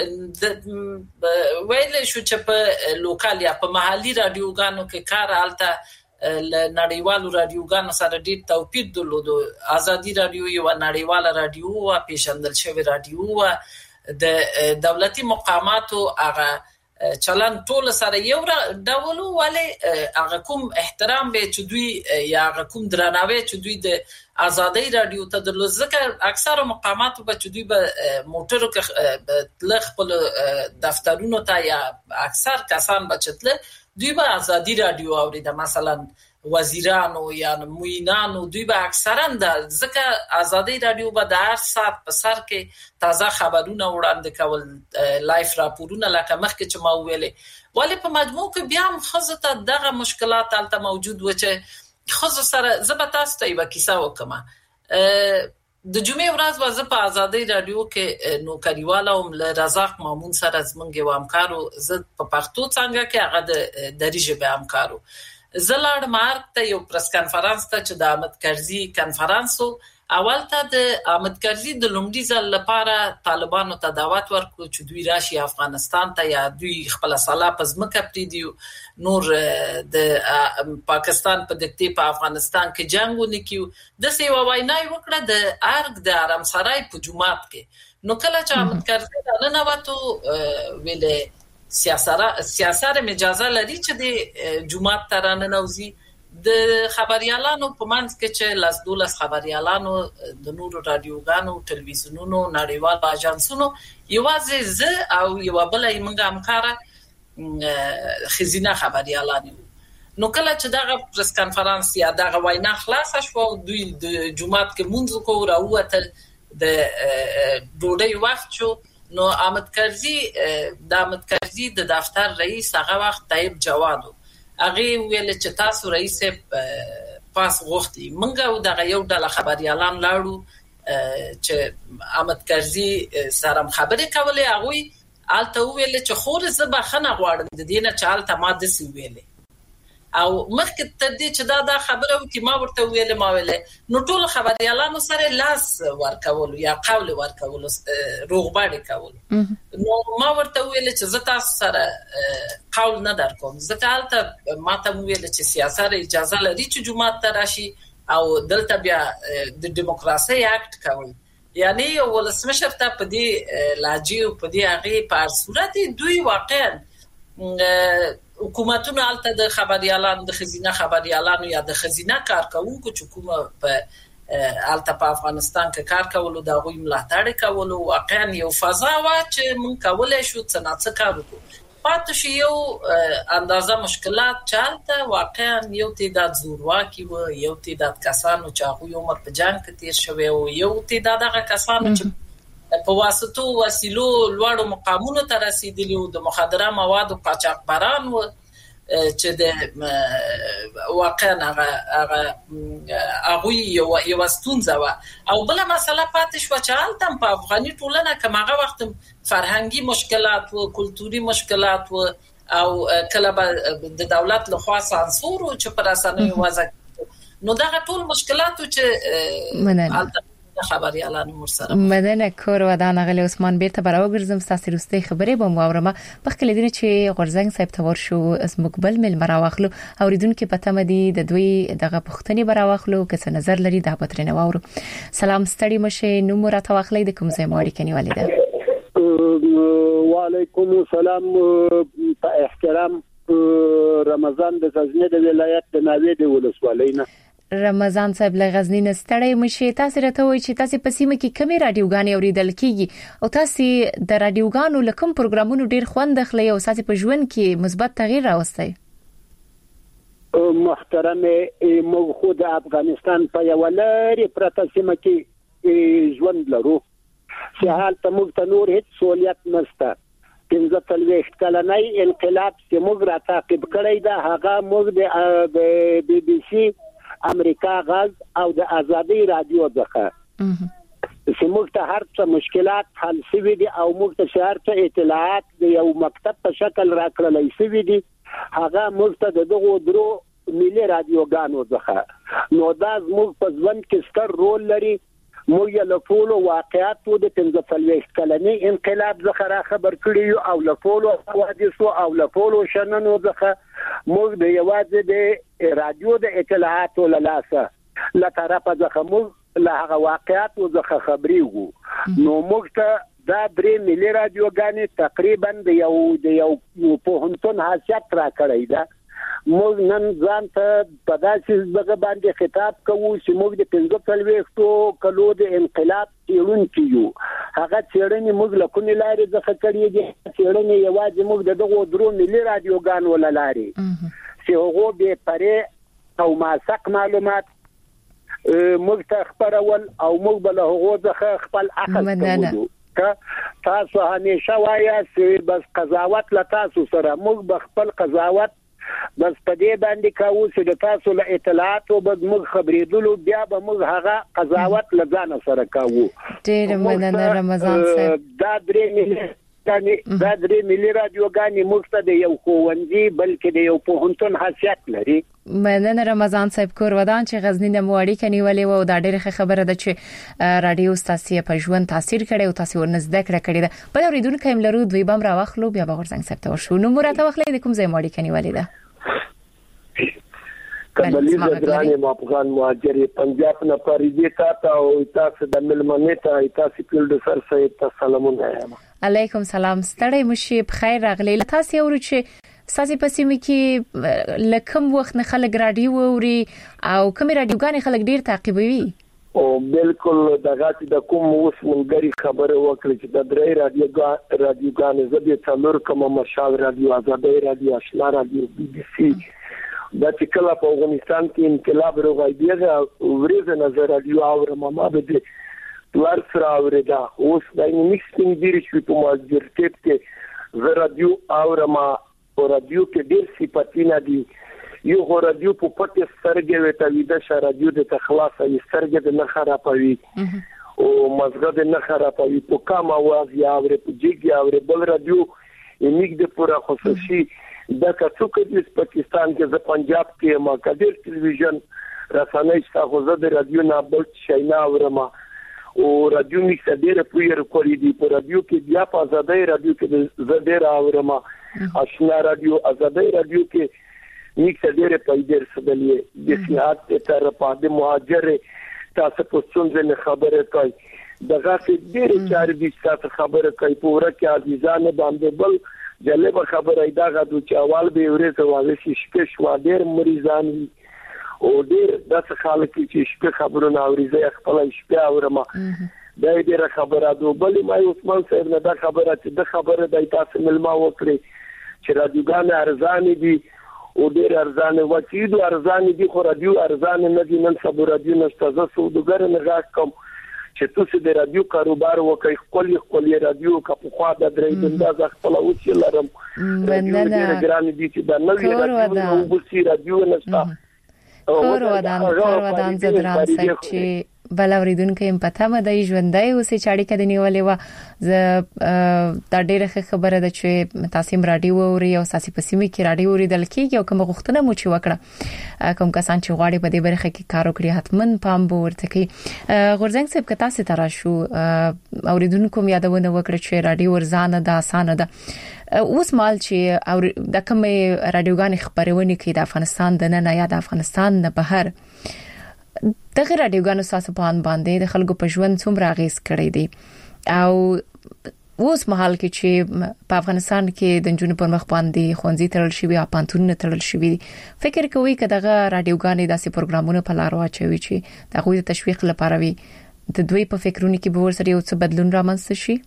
چې ویل شو چې په لوکال یا په محلي رادیوګانو کې کار الته ل نړیوالو رادیوګانو سره ډیر توپیر درلود. ازادي رادیو یو نړیواله رادیو او پیشندل شوی رادیو او د دولتي مقاماتو هغه چلن ټول سره یو ډول ولی هغه کوم احترام به چې دوی یا هغه کوم درناوی چې دوی د ازادي رادیو ته درلود. ځکه اکثره مقاماتو به چې دوی به موټرو کې تل خپل دفترونو ته یا اکثر کسان بچتل دوی به ازادي رادیو اوریده مثلا وزیرانو یا موینانو دوی به اکثرا د ځکه ازادي رادیو به د هر ساعت په سر کې تازه خبرونه وړاندې کول لایف راپورونه لکه مخکې چې ما ویلې ولی په مجموع کې بیا هم خزه ته دغه مشکلات الته موجود و چې خزه سره زبتا ستای و کیسه وکما. د جمعې ورځ وځ په ازادي رادیو کې نو کډیوالو م رزاق مامون سره زمونږ و همکارو زه په پښتو څنګه کې هغه د دریجه به همکارو زلاړ مارک ته یو پریس کانفرنس ته چې د احمد کرزي کانفرنسو اول ته د احمد کرزي د لومړي ځل لپاره طالبانو ته دعوت ورکړو چې دوی راشي افغانستان ته یا دوی خپل صلاح پزمکه پریدي نور د پاکستان په دکتي په افغانستان کې جنگ ونکیو د سیوا وینای وکړه د ارګ د آرام سرای په جمعات کې. نو کله چې احمد کرزي نه نواتو ویلې سیاست سیاست اجازه لري چې د جمعات ترانه نوزي د خبريالانو په منځ کې چې لاس دولس خبريالانو د نورو رادیوګانو ټلویزیونونو نړیوال اژانسونو یوازې زه او یو بل یې موږ همکاره خزینه خبريالانو نو کله چې دغه پریس کانفرنس یا دغه وینا خلاص شو دوی د جمعات کې منځ کو راوته د ډوډۍ وخت شو نو احمد کرزي د احمد کرزي د دفتر رئیس هغه وخت طيب جوادو هغه ویل چې تاسو رئیس پاس غوښتي منګه دغه یو ډله خبريالان لاړو چې احمد کرزي سره خبرې کولې هغه آلته ویل چې خور زبا خنه غواړم د دینه چال ته ما د سی ویلې او مخکې تر دې چې دا دا خبره وکي ما ورته ویلې ما ویلې نو ټول خبريالانو سره لاس ورکول یا قول ورکول روغباړي کول نو ما ورته ویلې چې زه تاسو سره قول نه درکوم زه آلته ما ته ویل چې سیاست اجازه لري چې جمعه ته راشي او دلته بیا د دیموکراسي اکټ کول یعنی ولسمشر ته په دې لاجی او په دې هغه په صورت دوی واقعا حکومتونو الته د خبريالانو د خزینه خبريالانو یا د خزینه کارکونکو چې کومه په الته په افغانستان کې کار کول او د غوي ملاتړ کول او واقعا یو فضا وا چې مونږ کولای شو څنګه کار وکړو پاتې شي یو اندازه مشکلات چالته واقعا یو تعداد زورواکي و یو تعداد کسانو چې هغه عمر په جنگ کې تیر شوی او یو تعداد هغه کسانو چې په واسطو وسیلو لوړو مقامونو ته رسیدلي او د مخدره موادو قاچاقبران و چې د واقعا هغه هغه یو یو ستونزه و او بل مسله پاتې شو چې حالت په افغاني ټولنه کې هغه وخت فرهنګي مشکلات او کلتوري مشکلات و او کله د دولت له خوا سانسور او چې پر اسانه وځي نو دا ټول مشکلات چې خبريالانو مرسره مدنه کور ودان غلی عثمان بیرته براوګرزم ستاسو روستي خبرې به مورمه بخکله دي چې غورزنګ صاحب تور شو اس مقبل مل مراوخلو اوریدونکو پته مدي د دوی دغه پښتني براوخلو کس نظر لري د پترنه وورو سلام ستړي مشه نو مرته واخلې د کوم ځای ماړي کني والده وعلیکم السلام په احترام رمضان د غزنی د ولایت د ناوې د ولسوالینا رمضان صاحب له غزنی نه ستړی مشه تاسو راته وایي چې تاسو په سیمه کې کومې رادیوګانې اوریدل کیږي او تاسو د رادیوګانو لکم پروګرامونو ډیر خوند خلې او تاسو په ژوند کې مثبت تغییر راوستي محترم موږ خو د افغانستان په یو لري پرته سیمه کې ژوند لرو چې حال ته موږ ته نور هیڅ سہولیت نشته پنځه تلويخت کلنۍ انقلاب چې موږ را تعقیب کړی دا هغه موږ د بي بي سي امریکا غاز او د ازادي رادیو ځخه چې موږ ته هر څه مشکلات حل شوي دي او موږ ته شهر ته اطلاعات د یو مکتب په شکل راکړل شوي دي هغه موږ ته دغه درو ملي رادیوګانو ځخه نو دا موږ په ځوان کې ستر رول لري موږ له ټولو واقعاتو د پنځه تلويخت کلنۍ انقلاب ځخه را خبر کړی او له ټولو حوادثو او له ټولو شننو ځخه موږ د یوازې د رادیو د اطلاعاتو له لاسه له طرفه ځخه موږ له هغه واقعاتو ځخه خبري وو نو موږ ته دا درې ملي رادیوګانې تقریبا د یو د یو پوهنتون حیثیت را کړی دا موږ نن ځان ته په داسې ځای باندې خطاب کوو چې موږ د پنځه تلويختو کلو د انقلاب چیرونکو یو هغه چیرنې موږ له کومې لارې ځخه کړې دي چیرنې یوازې موږ د دغه درو ملي رادیوګانو له لارې چې هغه به پرې او ماسک معلومات موږ ته خبرول او موږ به له هغه ځخه خپل اخذ کوو تاسو همیشه وایي چې بس قضاوت له تاسو سره موږ به خپل قضاوت بس په دې باندې کاوه چې د تاسو له اطلاعات او بد موږ خبرېدلو بیا به موږ هغه قضاوت لزان سره کاوه ډېر مننه رمضان صاحب دا درې ملي دا درې ملي رادیوګانې موږ ته د یو ښوونځي بلکې د یو پوهنتون حیثیت لري مننه رمضان صاحب کور ودان چې غزنی نه موړی کني ولې و دا ډېر ښه خبره ده چې رادیو ستاسو په ژوند تاثیر کړي او تاسو ورنځ دکړه کړي ده بل اوریدونکو هم لرو دوی بم را واخلو بیا به ورزنګ صاحب ته ورشو نو مرته واخلې د کوم ځای موړی کني ولې ده کبلی زدرانی افغان مهاجر پنجاب نه پریږي تا او تاسو د ملمنې ته تاسو فیلډ سر صاحب ته سلامونه وایم علیکم سلام ستړی مشي بخیر راغلی تاسو ورو چې ساسي پسیمه کې لکم وخت نه خلک رادیو اوري او کوم رادیوګان خلک ډیر تعقیبوي او بالکل دغه چې د کوم اوس مونږی خبره وکړي چې د درې رادیو رادیوګان زبې څلور کوم مشال رادیو آزادۍ رادیو آشنا رادیو بي بي سي دا چې کله په افغانستان کې انقلاب راغی دا ورځ نظر رادیو اورم ما به دوار سره اورېدا اوس د میکسینګ ډیر شو په ماجرټیپ کې زه رادیو اورم او رادیو کې ډیر صفاتونه دي یو غو رادیو په پټه سترګې وته د ش رادیو د تخلاص ای سترګې د نه خرابوي او مزګه د نه خرابوي په کوم आवाज یا اورې په جګ یا اورې بل رادیو یې د پورا خصوصي د کڅوک د پاکستان کې د پنجاب کې ما کډیر ټلویزیون رسنۍ څخه زه د رادیو نه بل شي نه اورم او رادیو میکس ډیره پویر کولی دی په رادیو کې بیا په آزادۍ رادیو کې زه ډیر اورم آشنا رادیو آزادۍ رادیو کې میکس ډیره پیډر سدلې د سیاحت تر په مهاجر تاسو په څنګه خبره کوي دغه چې ډیره چارې د تاسو خبره کوي پورا کې عزیزانه باندې بل جلب خبره ایدا غو چې اول به ورته واځي شپه شو ډیر مریضان او ډیر د خلک چې شپه خبرونه اوري خپل شپه اورم دا ډیر خبره ده بل ما عثمان صاحب نه دا خبره چې د خبره د تاسو ملما وکړي چې رادیوګان ارزان دي او ډیر ارزان وکیدو ارزان دي خو رادیو ارزان نه دي نن سبا رادیو نشته زه سودګر نه غاښ کوم چې تاسو د رادیو کاروبار وکړئ خپل خپل رادیو کا په خوا د درې دنده خپل اوسې لرم مننه ګران دي چې دا نوې رادیو او بوسي رادیو نشته کور ودان کور ودان زدران صاحب چې بل اوریدونکو هم پته مده ژوندۍ اوسې چاړي کده نیولې و ز دا ډېره خبره ده چې تاسو رادیو اوري او ساسي پسیمه کې رادیو اوریدل کیږي او کوم غوښتنه مو چې وکړه کوم کسان چې غواړي په دې برخه کې کار وکړي حتمن پام به ورته کوي غورځنګ صاحب کته سي ترا شو اوریدونکو مې یادونه وکړه چې رادیو ورزانه ده اسانه ده اوس مال چې او د کوم رادیوګان خبرونه کوي د افغانستان د نه یا د افغانستان نه بهر دغه رادیوګانو ساسو په ان باندې د خلکو په ژوند څومره اغیز کړی دی او اوس مهال کې چې په افغانستان کې د جنونو پر مخ باندې خوندې تړل شي او پانتون تړل شي فکر کوي چې دغه رادیوګانې داسې پروګرامونه په لار واچوي چې دغه د تشویق لپاره وي د دوی په فکرونو کې به ورسره یو څه بدلون رامنځته شي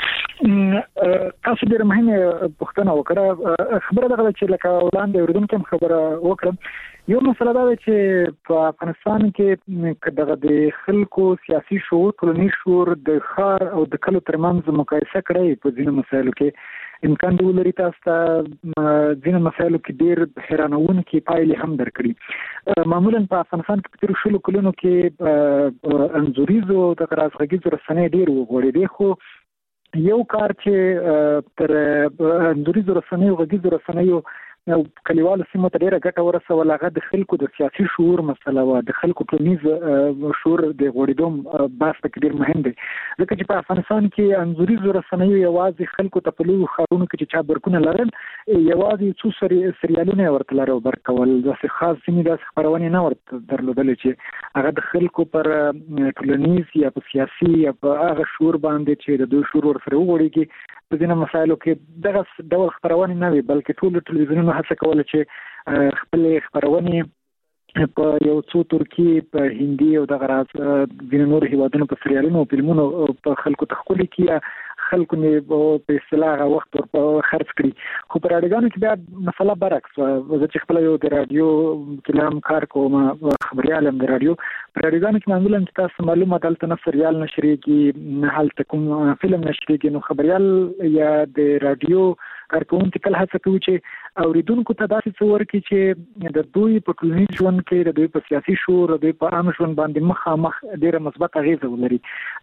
تاسو ډېر مهمه پوښتنه وکړه خبره ده چې لکه وړاندې اوریدونکو خبره وکړه یو مسله ده چې په افغانستان کې دغه د خلکو سیاسي شعور ټولنیز شعور د خار او د کلو ترمنځ مقایسه کړي په ځینو مسایلو کې امکان دی ولري تاسو ته ځینو مسایلو کې ډېر حیرانونکي پایلې هم درکړي معمولا په افغانستان کې په تیر شلو کلونو کې انځوریزو د رازغږیزو رسنۍ ډېر وغوړېدې خو یو کار چې تر انځوریزو رسنۍ او غږیزو رسنۍ او کلیوالو سیمو ته ډیره ګټه ورسوله هغه د خلکو د سیاسي شعور مسله و د خلکو ټولنیز شعور د غوړېدو بحث پکې ډیر مهم دی ځکه چې په افغانستان کې انځوریزو رسنۍ یوازې خلکو ته په لویو ښارونو کې چې چا برکونه لرل یوازې څو سری سریالونه ورته لرو برکول داسې خاص سیمې داسې خبرونه نه ورته درلودل چې هغه د خلکو پر ټولنیز یا په سیاسي یا په هغه شعور باندې چې د دوی شعور ورسره وغوړېږي په ځینو مسایلو کې دغه ډول خبرونه نه وي بلکې ټول ټلویزیونونه هڅه کوله چې خپل خبرونه په یو څو ترکی په هندي او دغه راز د نور هیوادونو په سریالونو او فلمونو په خلکو تخولي کې خلکو نه په اصطلاح وخت ور خرڅ کړي خو په رادیوګانو کې بیا مسله برعکس زه چې خپل یو د رادیو کلام کار کوم خبريالم د رادیو په رادیوګانو کې معمولا تاسو معلومات دلته نه سریال نشریږي نه حالت کوم فلم نشریږي نو خبريال یا د رادیو کارکونکو کله هڅه کوي چې اوریدونکو ته داسې څه ورکړي چې د دوی په ټولنیز ژوند کې د دوی په سیاسي شعور د دوی په عام ژوند باندې مخامخ ډیره مثبت اغیزه ولري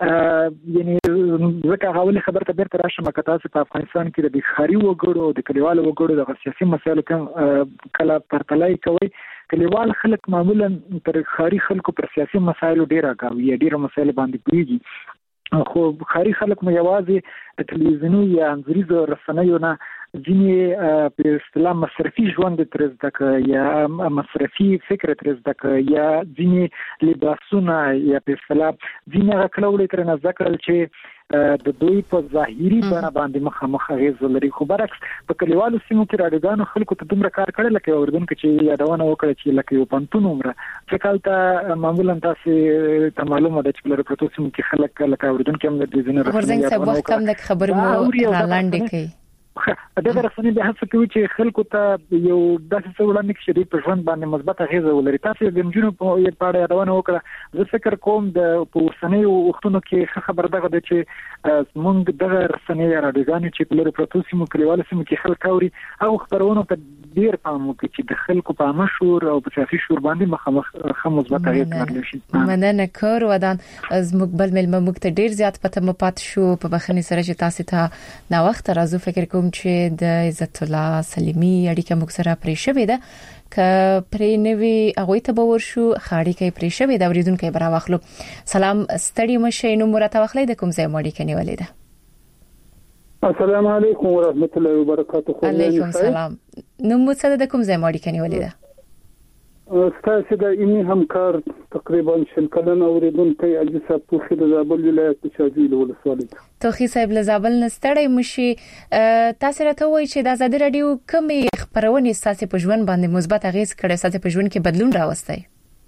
یعنی ځکه هغه خبر ته بیرته راشم که تاسو په افغانستان کې د ښاري وګړو د کلیوالو وګړو د سیاسي مسایلو کله پرتلای کوي کلیوال خلک معمولا تر ښاري خلکو پر سیاسي مسایلو ډیره کوي ډیره مسایل باندې پیږي خو ښاري خلک مو یوازې د تلویزیوني یا انځوریزو رسنیو نه ځینې په اصطلاح مصرفي ژوند تر زده کوي یا مصرفي فکر تر زده کوي یا ځینې لباسونه یا په اصطلاح ځینې هغه کلوړې تر نه ذکر چې د دوی په ظاهري بڼه باندې مخامخ اغیز لري خو برعکس په کلیوالو سیمو کې رادیوګانو خلکو ته دومره کار کړی لکه اوریدونکو چې یادونه وکړه چې لکه یو پنتون عمره ځکه ته معمولا تاسو ته معلومه ده چې په پروتو سیمو کې خلک لکه اوریدونکو هم د ځینې ورځنګ څه وخت هم د خبرو مو لاندې کوي دغه رسنۍ به هڅه کوي چې خلکو ته یو داسې څه وړاندې کړي چې په ژوند باندې مثبت اغیزه ولري. تاسو د جنونو په اړه یادونه وکړه. زه فکر کوم د پوښتنې وختونو کې خبر دغه د چې موږ دغه رسنۍ راډیوګانې چې په لري پروتو سیمو کلیوالو سیمو کې خلک اوري او خبرونه ته ډیر پام وکړي چې د خلکو په مشهور او په سیاسي شور باندې مخامخ خمو مثبت اغیزه لري شي. مننه کور ودان از مقبل ملما موږ ته ډیر زیات پته مپات شو په بخنی سره چې تاسو ته نا وخت راځو. فکر کوم چې د عزت الله سلیمی اړیکه موږ سره پرې شوې ده ک پرې نوې هغه ته باور شو خاړي کې پرې شوې ده. اوریدونکو برا واخلو. سلام ستړي مشه نو مرته واخلې د کوم ځای مړی کني ولې ده. السلام علیکم ورحمت الله وبرکاته. علیکم السلام. نو مو څه د کوم ځای مړی کني ولې ده. ستاسو د ایمي همکار تقریبا شل کلن اوریدونکو اجي صاحب په د زابل ولایت شاجوی ولسوالۍ توخی صاحب له زابل نستړی مشي. تاسو راته وایي چې د آزادي رادیو کومې خبرونه تاسو په ژوند باندې مثبت اغیز کړي، تاسو په ژوند کې بدلون راوستي؟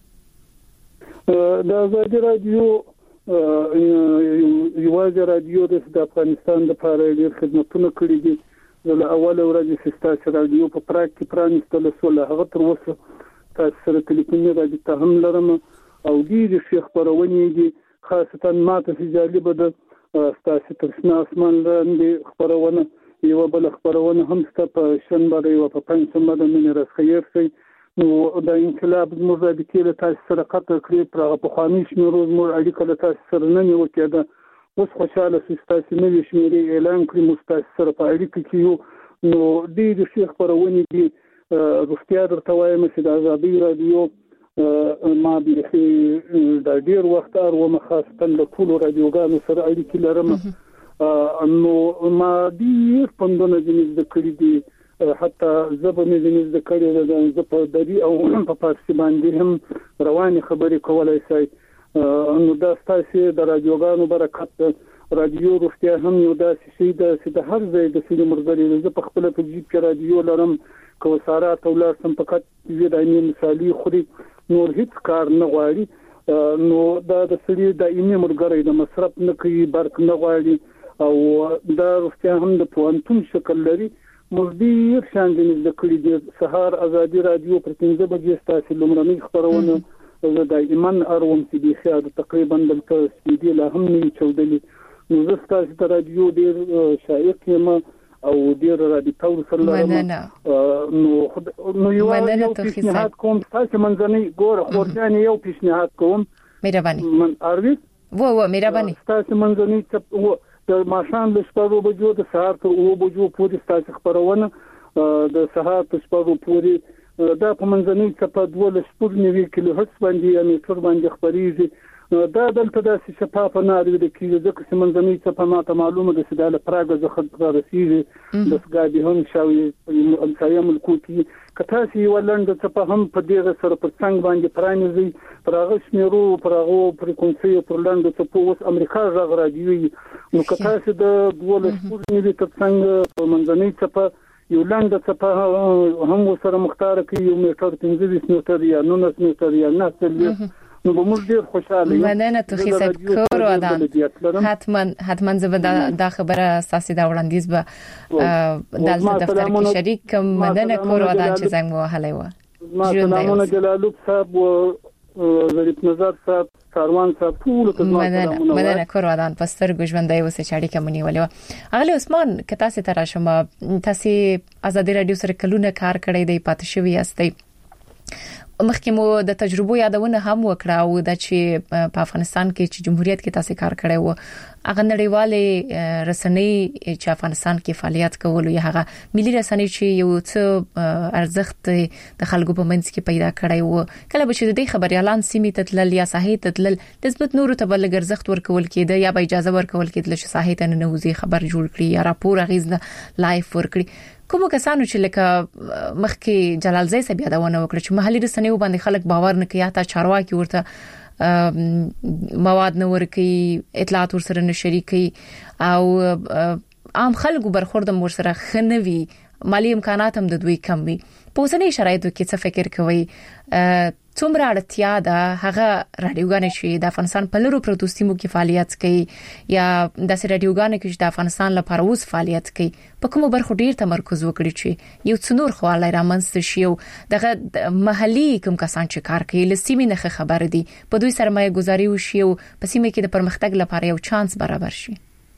د آزادي رادیو یوازې رادیو د افغانستان لپاره ډېر خدمتونه کړي دي. له اوله ورځې چې تاسو رادیو په پراک کې پرانیستل شو له هغه تر اوسه تاسو سره ټلیفوني رابطه هم لرم او دې شیخ خبرونه دي. خاصتا ماته چې جالب ده تاسو تر شنه اسمان لاندې خبرونه یو بل خبرونه هم ست په شنبه او په پنځمه د من راس خیر سي. نو د انقلاب زموږ د کېله تاسو سره قطع کړی پر په خواني شمیر زموږ اړیکه له تاسو سره نه نیو کېده. اوس خوشاله سو تاسو نوې شمیرې اعلان کړی مستاسو سره په اړیکه کې یو. نو دې شیخ خبرونه دي روغتیا درته وایم چې د آزادي رادیو ما به د ډیر وخت ارو مخاصه د ټولو رادیوګانو سره اړیکې لرم. نو ما ډیر پندونه د کړي دي حتی زبنه د کړي د زپ دري او په فارسی باندې هم رواني خبرې کولای شي. نو دا ستاسو د رادیوګانو برکت رادیو روغتیا هم یو داسې شي د هر ځای د سیمه مرګري د خپل په جیب کې رادیو لرم کو سارا تولار سم فقط دې دایمي مثالي خوري نور هیڅ کار نه غواړي. نو دا د سړي دایمي مرګري د مصرف نه کوي برک نه غواړي او دا روغتیا هم د پوانتون شکل لري. مزدیر شان د کړي د سهار آزادي رادیو پر پنځه بجې تاسو لمرني خبرونه زه دایمن اروم چې د خیال تقریبا د تسویدي له هم نه چودلي. نو زه تاسو د رادیو ډیر شایق یم او ډیر رادیو سره لرم. نو نو یو یو پیشنهاد کوم تاسو منځنی ګوره خورځانه یو پیشنهاد کوم مهرباني من اروي وو وو مهرباني تاسو منځنی چې د ماشان له شپږو بجو د سهار تر اوو بجو پورې تاسو خبرونه د سهار تر شپږو پورې دا په منځنی چې په دوه شپږ نیوي کیلو هرتز باندې یعنی تر باندې خبريږي. دا دلته د شفافه ناروي د کیږي ځکه چې منځنی چې په ماته معلومه ده چې د پراګه ځخه رسیږي د سګابي هم شاوي امسایه ملکوتي کته سی ولند چې په هم په دې سره پر څنګه باندې پرانیزي پراغه شمیرو پراغه فریکونسي پر لاند چې په اوس امریکا غږ رادیوي. نو کته سی د دوه شپږ نیوي تر څنګه په منځنی چې په یو لاند چې په هم سره مختار کوي یو میټر پنځه میټر یا نو میټر یا نه نو موږ ډیر خوشاله یو. مننه توخی صاحب کور ودان حتما حتما زبدا دا خبره اساسي دا وړاندیز به دلته دفتر کې شریک کوم. مننه کور ودان چې څنګه وهلای و. سلامونه جلالوب صاحب او ظریف نظر صاحب کاروان صاحب ټول ته مننه مننه کور ودان پستر ګژوندای وسه چاړي کومنی ولې اغلی عثمان کته سي تر شمه تاسو آزادي رادیو سره کلونه کار کړی دی پاتې شوی یاستئ. مخکې مو د تجربو یادونه هم وکړه او د چې په افغانستان کې چې جمهوریت کې تاسو کار کړی وو هغه نړیوالې رسنۍ چې افغانستان کې فعالیت کول یا هغه ملي رسنۍ چې یو څه ارزښت د خلکو په منځ کې پیدا کړی وو کله به چې د خبري اعلان سیمه تتلل یا ساحې تتلل نسبت نور ته بل ارزښت ورکول کېده یا به اجازه ورکول کېده چې ساحې ته نه نوځي خبر جوړ کړي یا راپور اغیزنه لایف ورکړي. کوم کسانو چې لکه مخکې جلال زئی صاحب یادونه وکړه چې محلي رسنیو باندې خلک باور نه کوي حتی چارواکي ورته مواد نه ورکي اطلاعات ورسره نه شریکي او عام خلکو برخورد مور سره خنوي مالی امکانات هم د دوی کم وي. په اوسنۍ شرایطو کې څه فکر کوي څومره اړتیا ده هغه رادیوګانې چې د افغانستان په لورو پروتو سیمو کې فعالیت کوي یا د رادیوګانې چې د افغانستان لپاره اوس فعالیت کوي په کومو برخو ډیر تمرکز وکړي چې یو څنور خواله رامنځته شي او دغه محلي کوم کسان چې کار کوي لسیمه نه خبر دي په دوی سرمایه گذاري وشي او په سیمه کې د پرمختګ لپاره یو چانس برابر شي.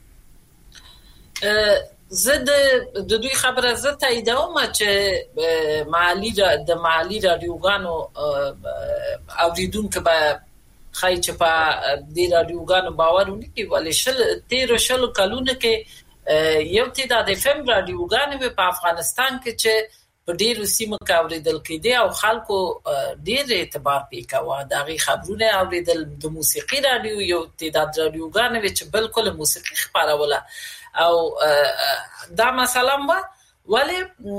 زه د دوی خبره زه تاییدوم چې محلي د محلي رادیوګانو اوریدونکو به خای چې په دې رادیوګانو باور ونکړي ولې شل تیر شل کلونه کې یو تعداد فم رادیوګانې په افغانستان کې چې په ډیرو سیمو کې اوریدل کېدي او خلکو ډیر اعتبار پې کاوه دغه خبرونه اوریدل د موسیقي رادیو یو تعداد رادیوګانې چې بالکل موسیقي خبروله او دا مثلا ولی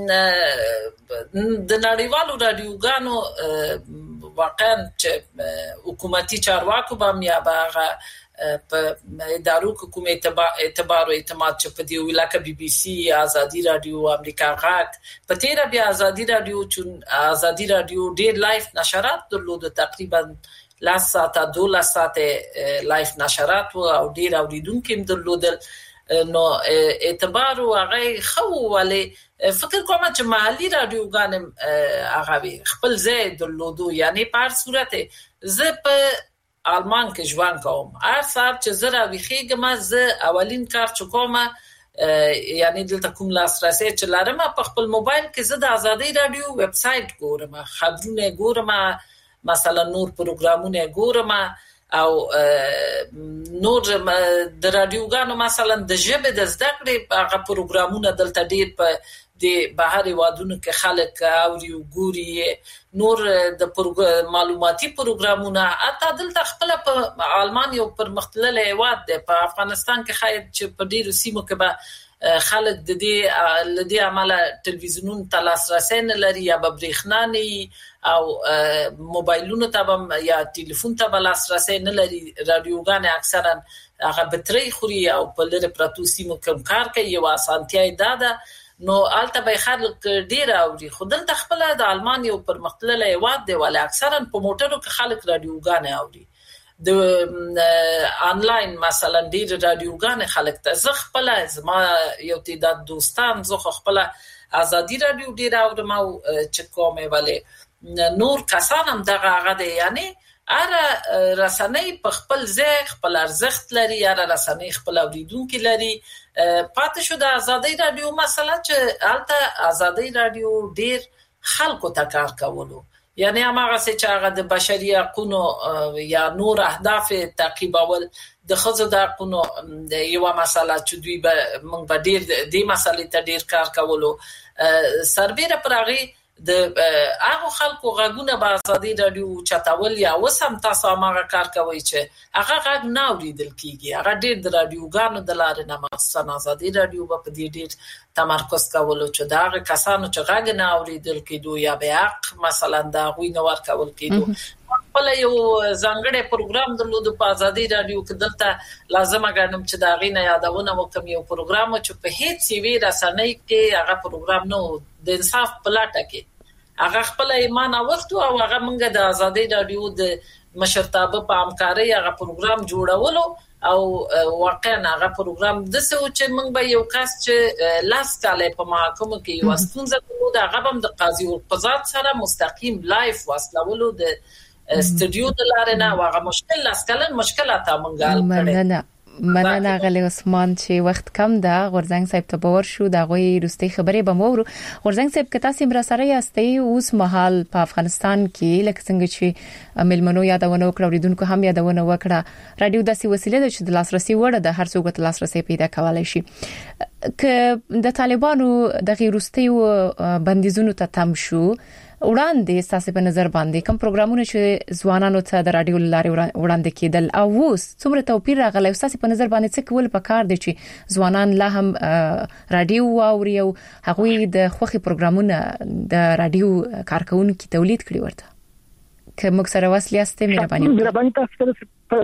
د نړیوالو رادیوګانو واقعا چې حکومتي چارواکو به یا به په ادارو کوم اعتبار او اعتماد چې په دې ویلاکه بي بي سي ازادي رادیو امریکا غاک په تیر بیا ازادي رادیو چون ازادي رادیو ډیر لایف نشرات درلود تقریبا لاس ساعته دوه ساعته لایف نشرات او ډیر اوریدونکو درلودل نو اعتبار او هغه خو ولې فکر کوم چې محلي رادیوګان هغه خپل ځای درلودو یعنی په هر صورت زه په آلمان کې ژوند کوم هر ساعت چې زه راویخېږم زه اولین کار چې کوم یعنی دلته کوم لاسرسي چې لرم په خپل موبایل کې زه د ازادي رادیو ویب سټ ګورم خبرونه ګورم مثلا نور پروګرامونه ګورم او نور د رادیوګانو مثلا د ژبه د زده کړې هغه پروګرامونه دلته ډېر په د بهر وادونو کې خلک اوري او ګوري نور د معلوماتي پروګرامونه اته دلته خپل په آلمان یو پرمختللې واد ده په افغانستان کې خاید چې په ډیرو سیمو کې به خلک د دې لدی عمله ټلویزیونونو تلاسرسي نه لري یا برېښنا نه او موبایلونو ته یا ټلیفون ته لاسرسي نه لري رادیوګان اکثرا هغه بټري خوري او په لری پروتو سیمو کې کار کوي یو اسانتیا ده نو آلته به خلک ډیر اوري خودل تخپل د آلمان یو پرمختللې واد دی ولې اکثرا په موټرو کې خلک رادیوګان اوري د انلاین مثلا ډیر رادیوګان خلک ته زه خپل زما یو تعداد دوستان زه خپل ازادي رادیو ډیر اورم او چې کومه ولې نور کسان هم دغه هغه دی یعنی اره رسنۍ په خپل ځای خپل ارزښت لري اره رسنۍ خپل اوریدونکو لري پاتې شو د ازادي رادیو مسله چې البته ازادي رادیو ډیر خلکو ته کار کولو یعنی هغه چې هغه د بشري حقوقو یا نور اهداف تعقیبول د خزو د حقوقو یو مسله چې دوی به موږ به ډیر د مسلې ته ډیر کار کولو سربېره پرغي د هغه خلکو غږونه په ازادي رادیو چتاول یا وسم تاسو هغه کار کوي چې هغه غږ نه اوریدل کیږي هغه ډېر د رادیوګانو د لارې نه مخصوصا ازادي رادیو په دې ډېر تمرکز کولو چې دا هغه کسانو چې غږ نه اوریدل کیدو یا به حق مثلا دا غوي نه ور کول کیدو خپل یو ځانګړی پروګرام درلود په ازادي رادیو کې دلته لازم غنم چې دا غینه یادونه وکم یو پروګرام چې په هیڅ وی رسنۍ کې هغه پروګرام نو د انصاف پلاټه کې هغه خپل ایمان وخت او هغه منګه د ازادي رادیو د مشرتابه په همکاري هغه پروګرام جوړولو او واقعا هغه پروګرام د څه چې موږ به یو کس چې لاس کاله په محکمه کې یو ستونزه کوله هغه هم د قاضي او قضات سره مستقیم لایف واسلولو د استودیو د لارې نه هغه مشکل لاس کاله مشکلات منګال کړي مننه غلی عثمان چې وخت کم ده غورزنګ صاحب ته باور شو دا غوي روستي خبرې به مو ورو غورزنګ صاحب که تاسو مرا سره یاستئ اوس مهال په افغانستان کې لکه څنګه چې ملمنو یادونه وکړه ریدونکو هم یادونه وکړه رادیو داسې وسیله ده چې د لاسرسي وړ د هر څوک د لاسرسي پیدا کولای شي که د طالبانو د غیرستي بندیزونو ته تم شو وړاندې تاسو په نظر باندې کوم پروګرامونه چې ځوانانو ته د رادیو لارې وړاندې کېدل او اوس څومره توپیر راغلی تاسو په نظر باندې څه کول پکار دي چې ځوانان لا هم رادیو واوري او هغه د خوخي پروګرامونه د رادیو کارکونکو تولید کړي ورته که موږ سره واسلیاسته مهرباني مهرباني تاسو په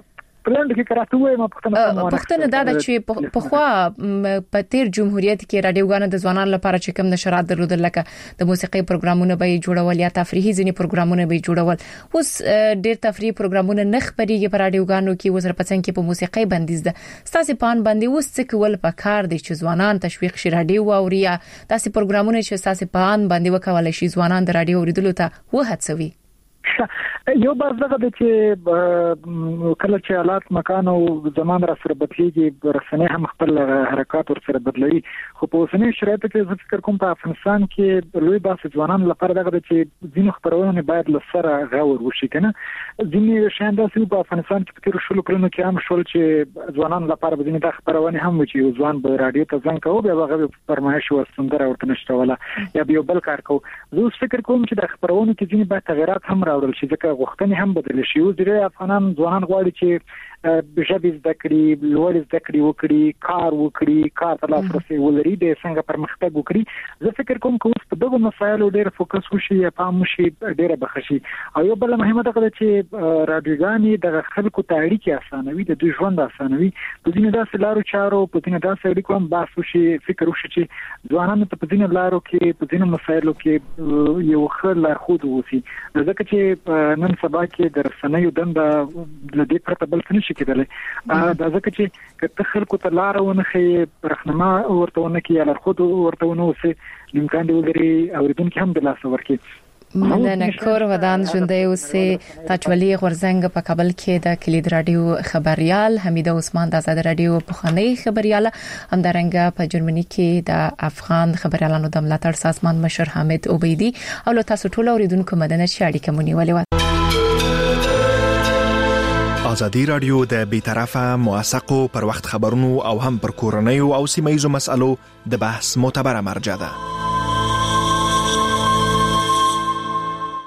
پلان کې کراته وای ما پښتنه پښتنه دا چې په خوا په تیر جمهوریت کې رادیوګان د ځوانانو لپاره چې کوم نشرات درلودل لکه د موسیقي پروګرامونه به جوړول یا تفریحي ځینی پروګرامونه به جوړول اوس ډېر تفریحي پروګرامونه نخ پرېږي پر رادیوګانو کې وزر پڅن کې په موسیقي بندیز ده ستاسو پان باندې اوس څه کول پکار دي چې ځوانان تشویق شي رادیو اوري تاسو پروګرامونه چې ستاسو پان باندې وکولای شي ځوانان د رادیو اوریدلو ته وهڅوي یو بار دغه چې کله چې حالات مکان او زمان را سره بدلېږي رسنۍ هم خپل حرکت ور سره بدلوي خو په اوسنۍ شرایطو کې زه فکر کوم په افغانستان کې لوی باسي ځوانان لپاره دغه چې ځینو خبرونه باید لسره غور وشي کنه ځینې شاند چې په افغانستان کې په تیر شلو کلونو کې هم شول چې ځوانان لپاره ځینې د خبرونه هم و چې ځوان به رادیو ته ځان کوي بیا هغه فرمایش ورسندره ورته نشته ولا یا به بل کار کوي زه فکر کوم چې د خبرونه کې ځینې باید تغیرات هم راوړل شي ځکه غوښتنې هم بدل شي او ډېر افغانان ځوانان غواړي چې ژبې زده کړي لوړ زده کړي وکړي کار وکړي کار ته لاسرسي ولري د څنګه پرمختګ وکړي زه فکر کوم چې اوس په دغه مسایلو ډېر فوکس وشي یا پام وشي ډېر بخښي او یو بل مهمه ده چې رادیوګانې د خلکو ته اړیکې اسانوي د دوی ژوند اسانوي په ځینې داسې لارو چارو په ځینې داسې اړیکو هم بحث وشي فکر وشي چې ځوانانو ته په ځینې لارو کې په ځینې مسایلو کې یو ښه لارښود وسی ځکه چې نن سبا کې د رسنیو دنده د دې پرته بل څه نشي کېدلی دا ځکه چې کته خلکو ته لار ونه خې رهنما ورته ونه کې یا لارښود ورته ونه وسی امکان دی ولري اوریدونکو هم د لاس ورکړي مدنه کور ودان ژوندۍ اوسې تاجولي غورزنګ په کابل کې د کلید رادیو خبريال حمیده عثمان د آزاد رادیو پخوانی خبريال همدارنګه په جرمني کې د افغان خبريالانو د ملاتړ سازمان مشر حامد عبیدی او له تاسو ټول اوریدونکو مدنه شاړي کومونی آزادی رادیو د بیطرفه موثقو پر وخت خبرونو او هم پر کورنیو او سیمه ایزو مسالو د بحث معتبره مرجع ده.